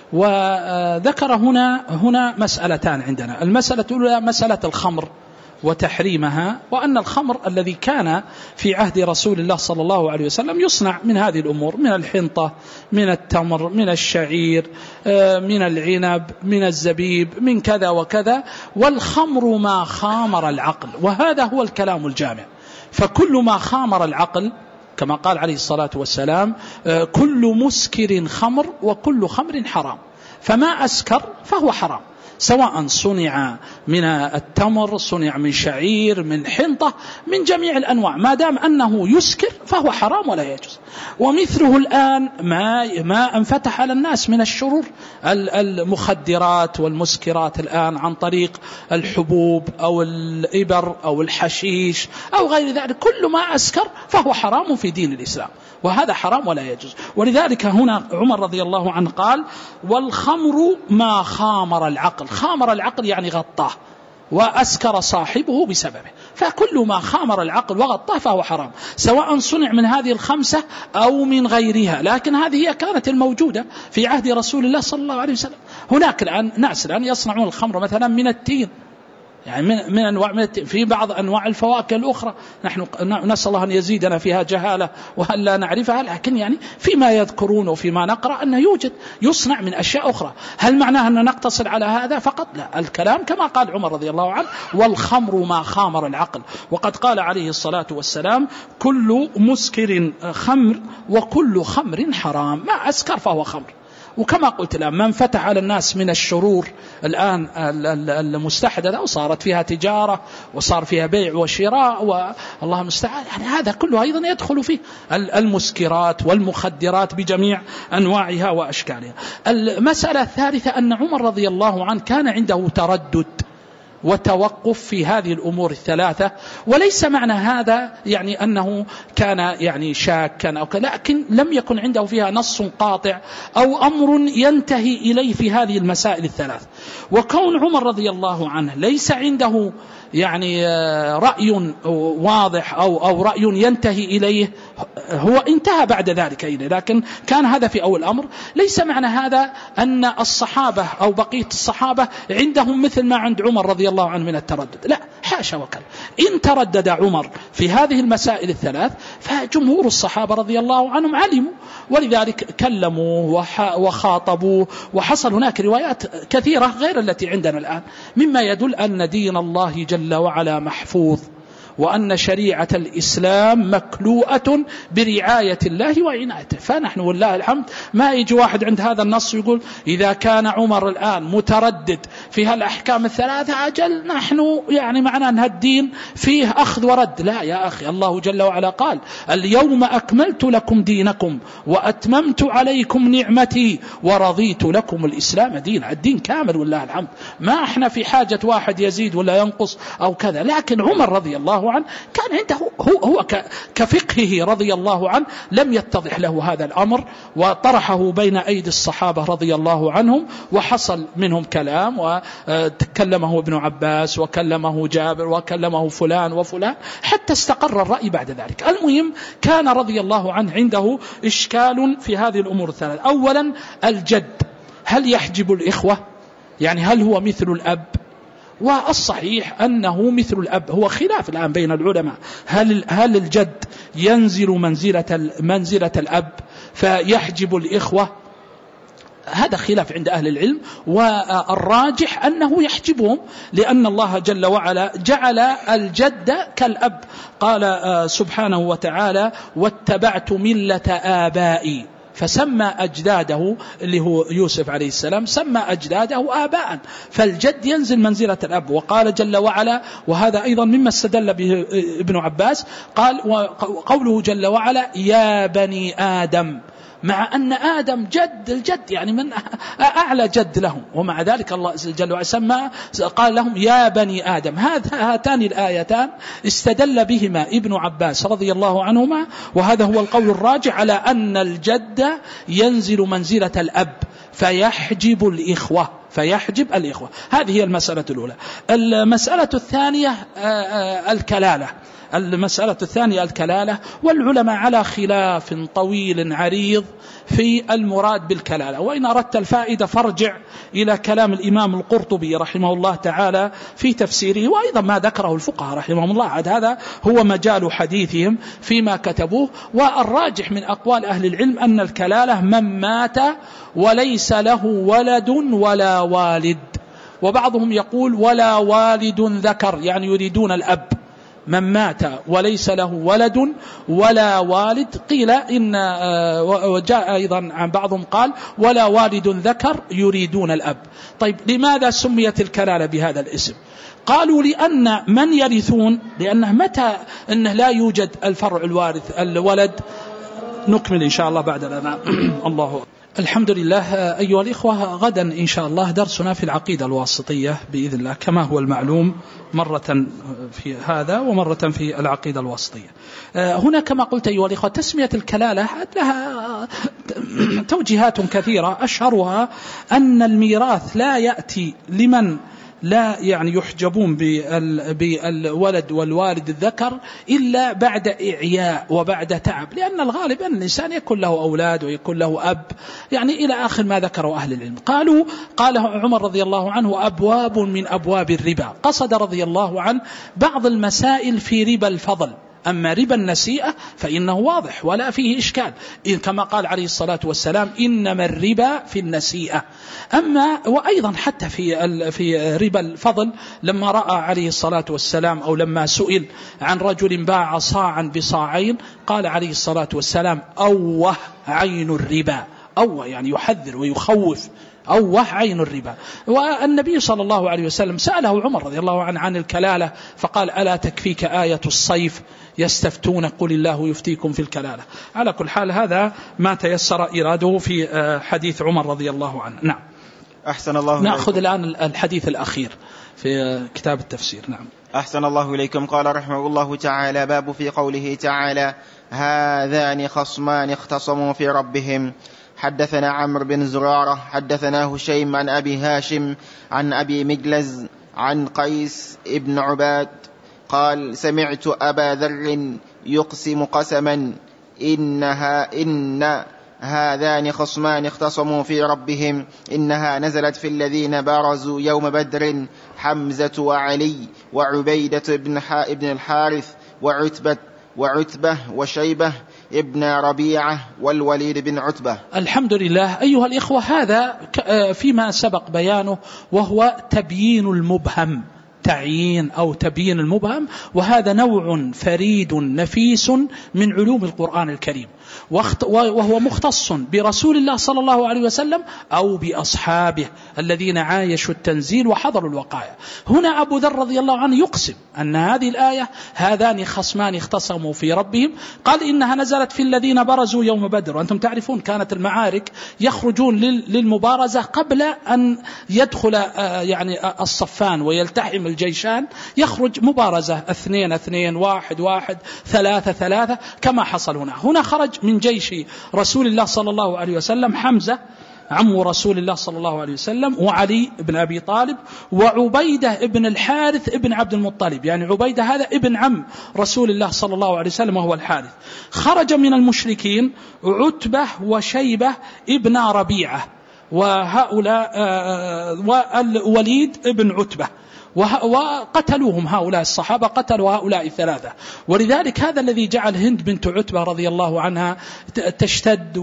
وذكر هنا هنا مسألتان عندنا. المسألة الأولى مسألة الخمر وتحريمها، وأن الخمر الذي كان في عهد رسول الله صلى الله عليه وسلم يصنع من هذه الأمور، من الحنطة، من التمر، من الشعير، من العنب، من الزبيب، من كذا وكذا. والخمر ما خامر العقل، وهذا هو الكلام الجامع. فكل ما خامر العقل كما قال عليه الصلاة والسلام كل مسكر خمر وكل خمر حرام، فما أسكر فهو حرام، سواء صنع من التمر، صنع من شعير، من حنطة، من جميع الأنواع، ما دام أنه يسكر فهو حرام ولا يجوز. ومثله الآن ما ما انفتح على الناس من الشرور، المخدرات والمسكرات الآن عن طريق الحبوب أو الإبر أو الحشيش أو غير ذلك، كل ما أسكر فهو حرام في دين الإسلام، وهذا حرام ولا يجوز. ولذلك هنا عمر رضي الله عنه قال: والخمر ما خامر العقل. خامر العقل يعني غطاه وأسكر صاحبه بسببه، فكل ما خامر العقل وغطاه فهو حرام، سواء صنع من هذه الخمسة أو من غيرها. لكن هذه هي كانت الموجودة في عهد رسول الله صلى الله عليه وسلم. هناك الآن ناس الآن يصنعون الخمر مثلا من التين، يعني من من أنواع من التين، في بعض أنواع الفواكه الأخرى. نحن نسأل الله أن يزيدنا فيها جهالة وهل لا نعرفها، لكن يعني فيما يذكرون وفيما نقرأ أنه يوجد يصنع من أشياء أخرى. هل معناه أن نقتصر على هذا فقط؟ لا، الكلام كما قال عمر رضي الله عنه: والخمر ما خامر العقل. وقد قال عليه الصلاة والسلام: كل مسكر خمر وكل خمر حرام، ما أسكر فهو خمر. وكما قلت الآن من فتح على الناس من الشرور الآن المستحدثة، وصارت فيها تجارة وصار فيها بيع وشراء والله المستعان، يعني هذا كله أيضا يدخل فيه المسكرات والمخدرات بجميع أنواعها وأشكالها. المسألة الثالثة أن عمر رضي الله عنه كان عنده تردد وتوقف في هذه الأمور الثلاثة، وليس معنى هذا يعني أنه كان يعني شاكا أو كذا، لكن لم يكن عنده فيها نص قاطع أو أمر ينتهي إليه في هذه المسائل الثلاث. وكون عمر رضي الله عنه ليس عنده يعني رأي واضح أو أو رأي ينتهي إليه، هو انتهى بعد ذلك إليه، لكن كان هذا في أول الأمر. ليس معنى هذا أن الصحابة أو بقية الصحابة عندهم مثل ما عند عمر رضي الله عنه من التردد، لا، حاشا وكلا. إن تردد عمر في هذه المسائل الثلاث فجمهور الصحابة رضي الله عنهم علموا، ولذلك كلموا وخاطبوا، وحصل هناك روايات كثيرة غير التي عندنا الآن، مما يدل أن دين الله جل وعلا محفوظ، وأن شريعة الإسلام مكلوءة برعاية الله وعنايته. فنحن والله الحمد ما يجي واحد عند هذا النص ويقول إذا كان عمر الآن متردد في هالأحكام الثلاثة أجل نحن يعني معنا أن الدين فيه أخذ ورد. لا يا أخي، الله جل وعلا قال: اليوم أكملت لكم دينكم وأتممت عليكم نعمتي ورضيت لكم الإسلام دينا. الدين كامل والله الحمد، ما احنا في حاجة واحد يزيد ولا ينقص أو كذا. لكن عمر رضي الله عنه كان عنده هو, هو كفقهه رضي الله عنه لم يتضح له هذا الأمر، وطرحه بين أيدي الصحابة رضي الله عنهم، وحصل منهم كلام، وكلمه ابن عباس وكلمه جابر وكلمه فلان وفلان حتى استقر الرأي بعد ذلك. المهم كان رضي الله عنه عنده إشكال في هذه الأمور الثلاث. أولا الجد، هل يحجب الإخوة؟ يعني هل هو مثل الأب؟ والصحيح أنه مثل الأب. هو خلاف الآن بين العلماء، هل هل الجد ينزل منزلة منزلة الأب فيحجب الإخوة، هذا خلاف عند أهل العلم، والراجح أنه يحجبهم، لأن الله جل وعلا جعل الجد كالأب. قال سبحانه وتعالى واتبعت ملة آبائي، فسمى أجداده اللي هو يوسف عليه السلام سمى أجداده آباء، فالجد ينزل منزلة الأب. وقال جل وعلا، وهذا أيضا مما استدل به ابن عباس، قال وقوله جل وعلا يا بني آدم، مع أن آدم جد الجد يعني من أعلى جد لهم، ومع ذلك الله جل وعلا سمى قال لهم يا بني آدم. هاتان الآيتان استدل بهما ابن عباس رضي الله عنهما، وهذا هو القول الراجح على أن الجد ينزل منزلة الأب فيحجب الإخوة فيحجب الإخوة. هذه هي المسألة الأولى. المسألة الثانية الكلالة. المسألة الثانية الكلالة، والعلماء على خلاف طويل عريض في المراد بالكلالة، وإن أردت الفائدة فارجع إلى كلام الإمام القرطبي رحمه الله تعالى في تفسيره، وأيضا ما ذكره الفقهاء رحمهم الله، هذا هو مجال حديثهم فيما كتبوه. والراجح من أقوال أهل العلم أن الكلالة من مات وليس له ولد ولا والد، وبعضهم يقول ولا والد ذكر، يعني يريدون الأب، من مات وليس له ولد ولا والد. قيل إن وجاء أيضا عن بعضهم قال ولا والد ذكر يريدون الأب. طيب لماذا سميت الكلالة بهذا الاسم؟ قالوا لأن من يرثون، لأنه متى أنه لا يوجد الفرع الوارث الولد. نكمل إن شاء الله بعد الأذان. الله الحمد لله. أيها الإخوة، غدا إن شاء الله درسنا في العقيدة الواسطية بإذن الله، كما هو المعلوم، مرة في هذا ومرة في العقيدة الواسطية. هنا كما قلت أيها الإخوة، تسمية الكلالة لها توجيهات كثيرة، أشهرها أن الميراث لا يأتي لمن لا يعني يحجبون بالولد والوالد الذكر إلا بعد إعياء وبعد تعب، لأن الغالب أن الإنسان يكون له أولاد ويكون له أب، يعني إلى آخر ما ذكروا أهل العلم. قالوا قال عمر رضي الله عنه أبواب من أبواب الربا، قصد رضي الله عنه بعض المسائل في ربا الفضل، أما ربا النسيئة فإنه واضح ولا فيه إشكال، كما قال عليه الصلاة والسلام إنما الربا في النسيئة. أما وأيضا حتى في في ربا الفضل، لما رأى عليه الصلاة والسلام أو لما سئل عن رجل باع صاعا بصاعين، قال عليه الصلاة والسلام أوه عين الربا، أوه يعني يحذر ويخوف، أوه عين الربا. والنبي صلى الله عليه وسلم سأله عمر رضي الله عنه عن الكلالة، فقال ألا تكفيك آية الصيف يستفتون قل الله يفتيكم في الكلالة. على كل حال هذا ما تيسر إراده في حديث عمر رضي الله عنه. نعم. أحسن الله إليكم. نأخذ الآن الحديث الأخير في كتاب التفسير. نعم. أحسن الله إليكم. قال رحمه الله تعالى باب في قوله تعالى هذان خصمان اختصموا في ربهم. حدثنا عمرو بن زرارة حدثنا هشيم عن أبي هاشم عن أبي مجلز عن قيس ابن عباد قال سمعت أبا ذر يقسم قسما إنها إن هذان خصمان اختصموا في ربهم إنها نزلت في الذين بارزوا يوم بدر حمزة وعلي وعبيدة بن الحارث وعتبة وعتبة وشيبة ابن ربيعة والوليد بن عتبة. الحمد لله. أيها الإخوة، هذا فيما سبق بيانه، وهو تبيين المبهم، تعيين أو تبيين المبهم، وهذا نوع فريد نفيس من علوم القرآن الكريم، وهو مختص برسول الله صلى الله عليه وسلم أو بأصحابه الذين عايشوا التنزيل وحضروا الوقائع. هنا أبو ذر رضي الله عنه يقسم أن هذه الآية هذان خصمان اختصموا في ربهم، قال إنها نزلت في الذين برزوا يوم بدر. وأنتم تعرفون كانت المعارك يخرجون للمبارزة قبل أن يدخل يعني الصفان ويلتحم الجيشان، يخرج مبارزة اثنين اثنين واحد واحد ثلاثة ثلاثة كما حصل هنا. هنا خرج من جيش رسول الله صلى الله عليه وسلم حمزة عم رسول الله صلى الله عليه وسلم، وعلي بن أبي طالب، وعبيدة ابن الحارث ابن عبد المطلب، يعني عبيدة هذا ابن عم رسول الله صلى الله عليه وسلم وهو الحارث. خرج من المشركين عتبة وشيبة ابن ربيعة، وهؤلاء والوليد ابن عتبة، وقتلوهم هؤلاء الصحابة، قتلوا هؤلاء الثلاثة. ولذلك هذا الذي جعل هند بنت عتبة رضي الله عنها تشتد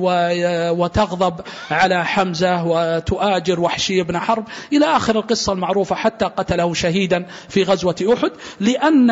وتغضب على حمزة وتؤاجر وحشي بن حرب إلى آخر القصة المعروفة حتى قتله شهيدا في غزوة أحد، لأن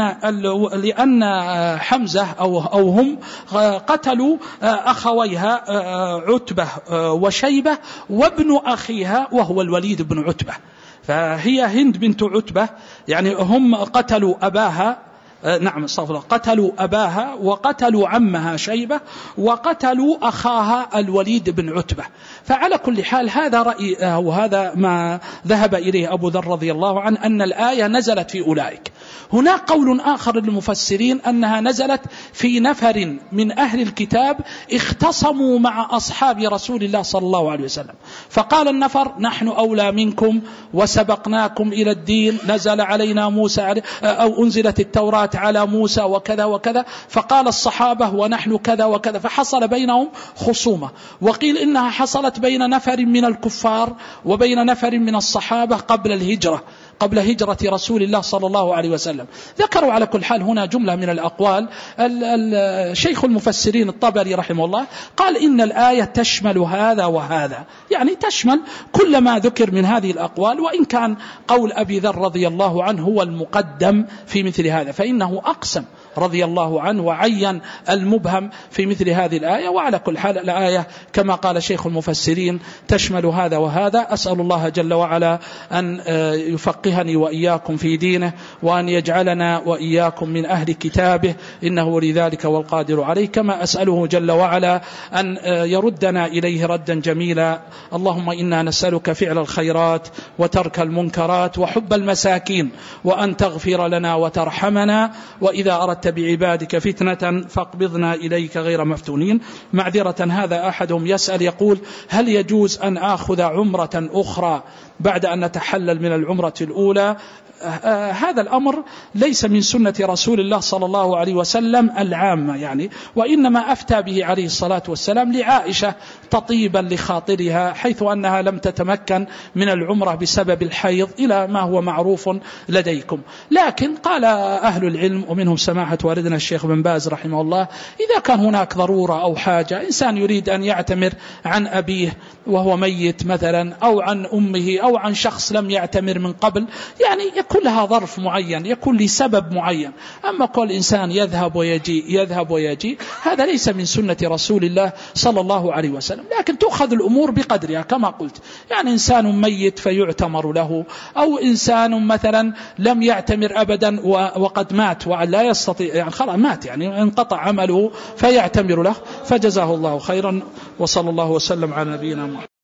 لأن حمزة أو أو هم قتلوا أخويها عتبة وشيبة وابن أخيها وهو الوليد بن عتبة. فهي هند بنت عتبة يعني هم قتلوا أباها، نعم استغفر الله، قتلوا أباها وقتلوا عمها شيبة وقتلوا أخاها الوليد بن عتبة. فعلى كل حال هذا رأي وهذا ما ذهب إليه أبو ذر رضي الله عنه أن الآية نزلت في أولئك. هناك قول آخر للمفسرين أنها نزلت في نفر من أهل الكتاب اختصموا مع أصحاب رسول الله صلى الله عليه وسلم، فقال النفر نحن أولى منكم وسبقناكم إلى الدين، نزل علينا موسى أو أنزلت التوراة على موسى وكذا وكذا، فقال الصحابة ونحن كذا وكذا، فحصل بينهم خصومة. وقيل إنها حصلت بين نفر من الكفار وبين نفر من الصحابة قبل الهجرة، قبل هجرة رسول الله صلى الله عليه وسلم. ذكروا على كل حال هنا جملة من الأقوال. الشيخ المفسرين الطبري رحمه الله قال إن الآية تشمل هذا وهذا، يعني تشمل كل ما ذكر من هذه الأقوال، وإن كان قول أبي ذر رضي الله عنه هو المقدم في مثل هذا، فإنه أقسم رضي الله عنه وعين المبهم في مثل هذه الآية. وعلى كل حال الآية كما قال شيخ المفسرين تشمل هذا وهذا. أسأل الله جل وعلا أن يفقهني وإياكم في دينه، وأن يجعلنا وإياكم من أهل كتابه، إنه لذلك والقادر عليه. كما أسأله جل وعلا أن يردنا إليه ردا جميلا. اللهم إنا نسألك فعل الخيرات وترك المنكرات وحب المساكين، وأن تغفر لنا وترحمنا، وإذا أردت بعبادك فتنة فاقبضنا إليك غير مفتونين. معذرة هذا أحدهم يسأل يقول هل يجوز أن آخذ عمرة أخرى بعد أن نتحلل من العمرة الأولى؟ آه هذا الأمر ليس من سنة رسول الله صلى الله عليه وسلم العامة يعني، وإنما أفتى به عليه الصلاة والسلام لعائشة تطيبا لخاطرها، حيث أنها لم تتمكن من العمرة بسبب الحيض إلى ما هو معروف لديكم. لكن قال أهل العلم ومنهم سماحة والدنا الشيخ بن باز رحمه الله إذا كان هناك ضرورة أو حاجة، إنسان يريد أن يعتمر عن أبيه وهو ميت مثلا، أو عن أمه، أو عن شخص لم يعتمر من قبل، يعني يكون لها ظرف معين، يكون لسبب معين. أما كل إنسان يذهب ويجي يذهب ويجي هذا ليس من سنة رسول الله صلى الله عليه وسلم. لكن تأخذ الأمور بقدرها كما قلت، يعني إنسان ميت فيعتمر له، أو إنسان مثلا لم يعتمر أبدا وقد مات ولا يستطيع، يعني خلاص مات يعني انقطع عمله فيعتمر له، فجزاه الله خيرا، وصلى الله وسلم على نبينا محمد.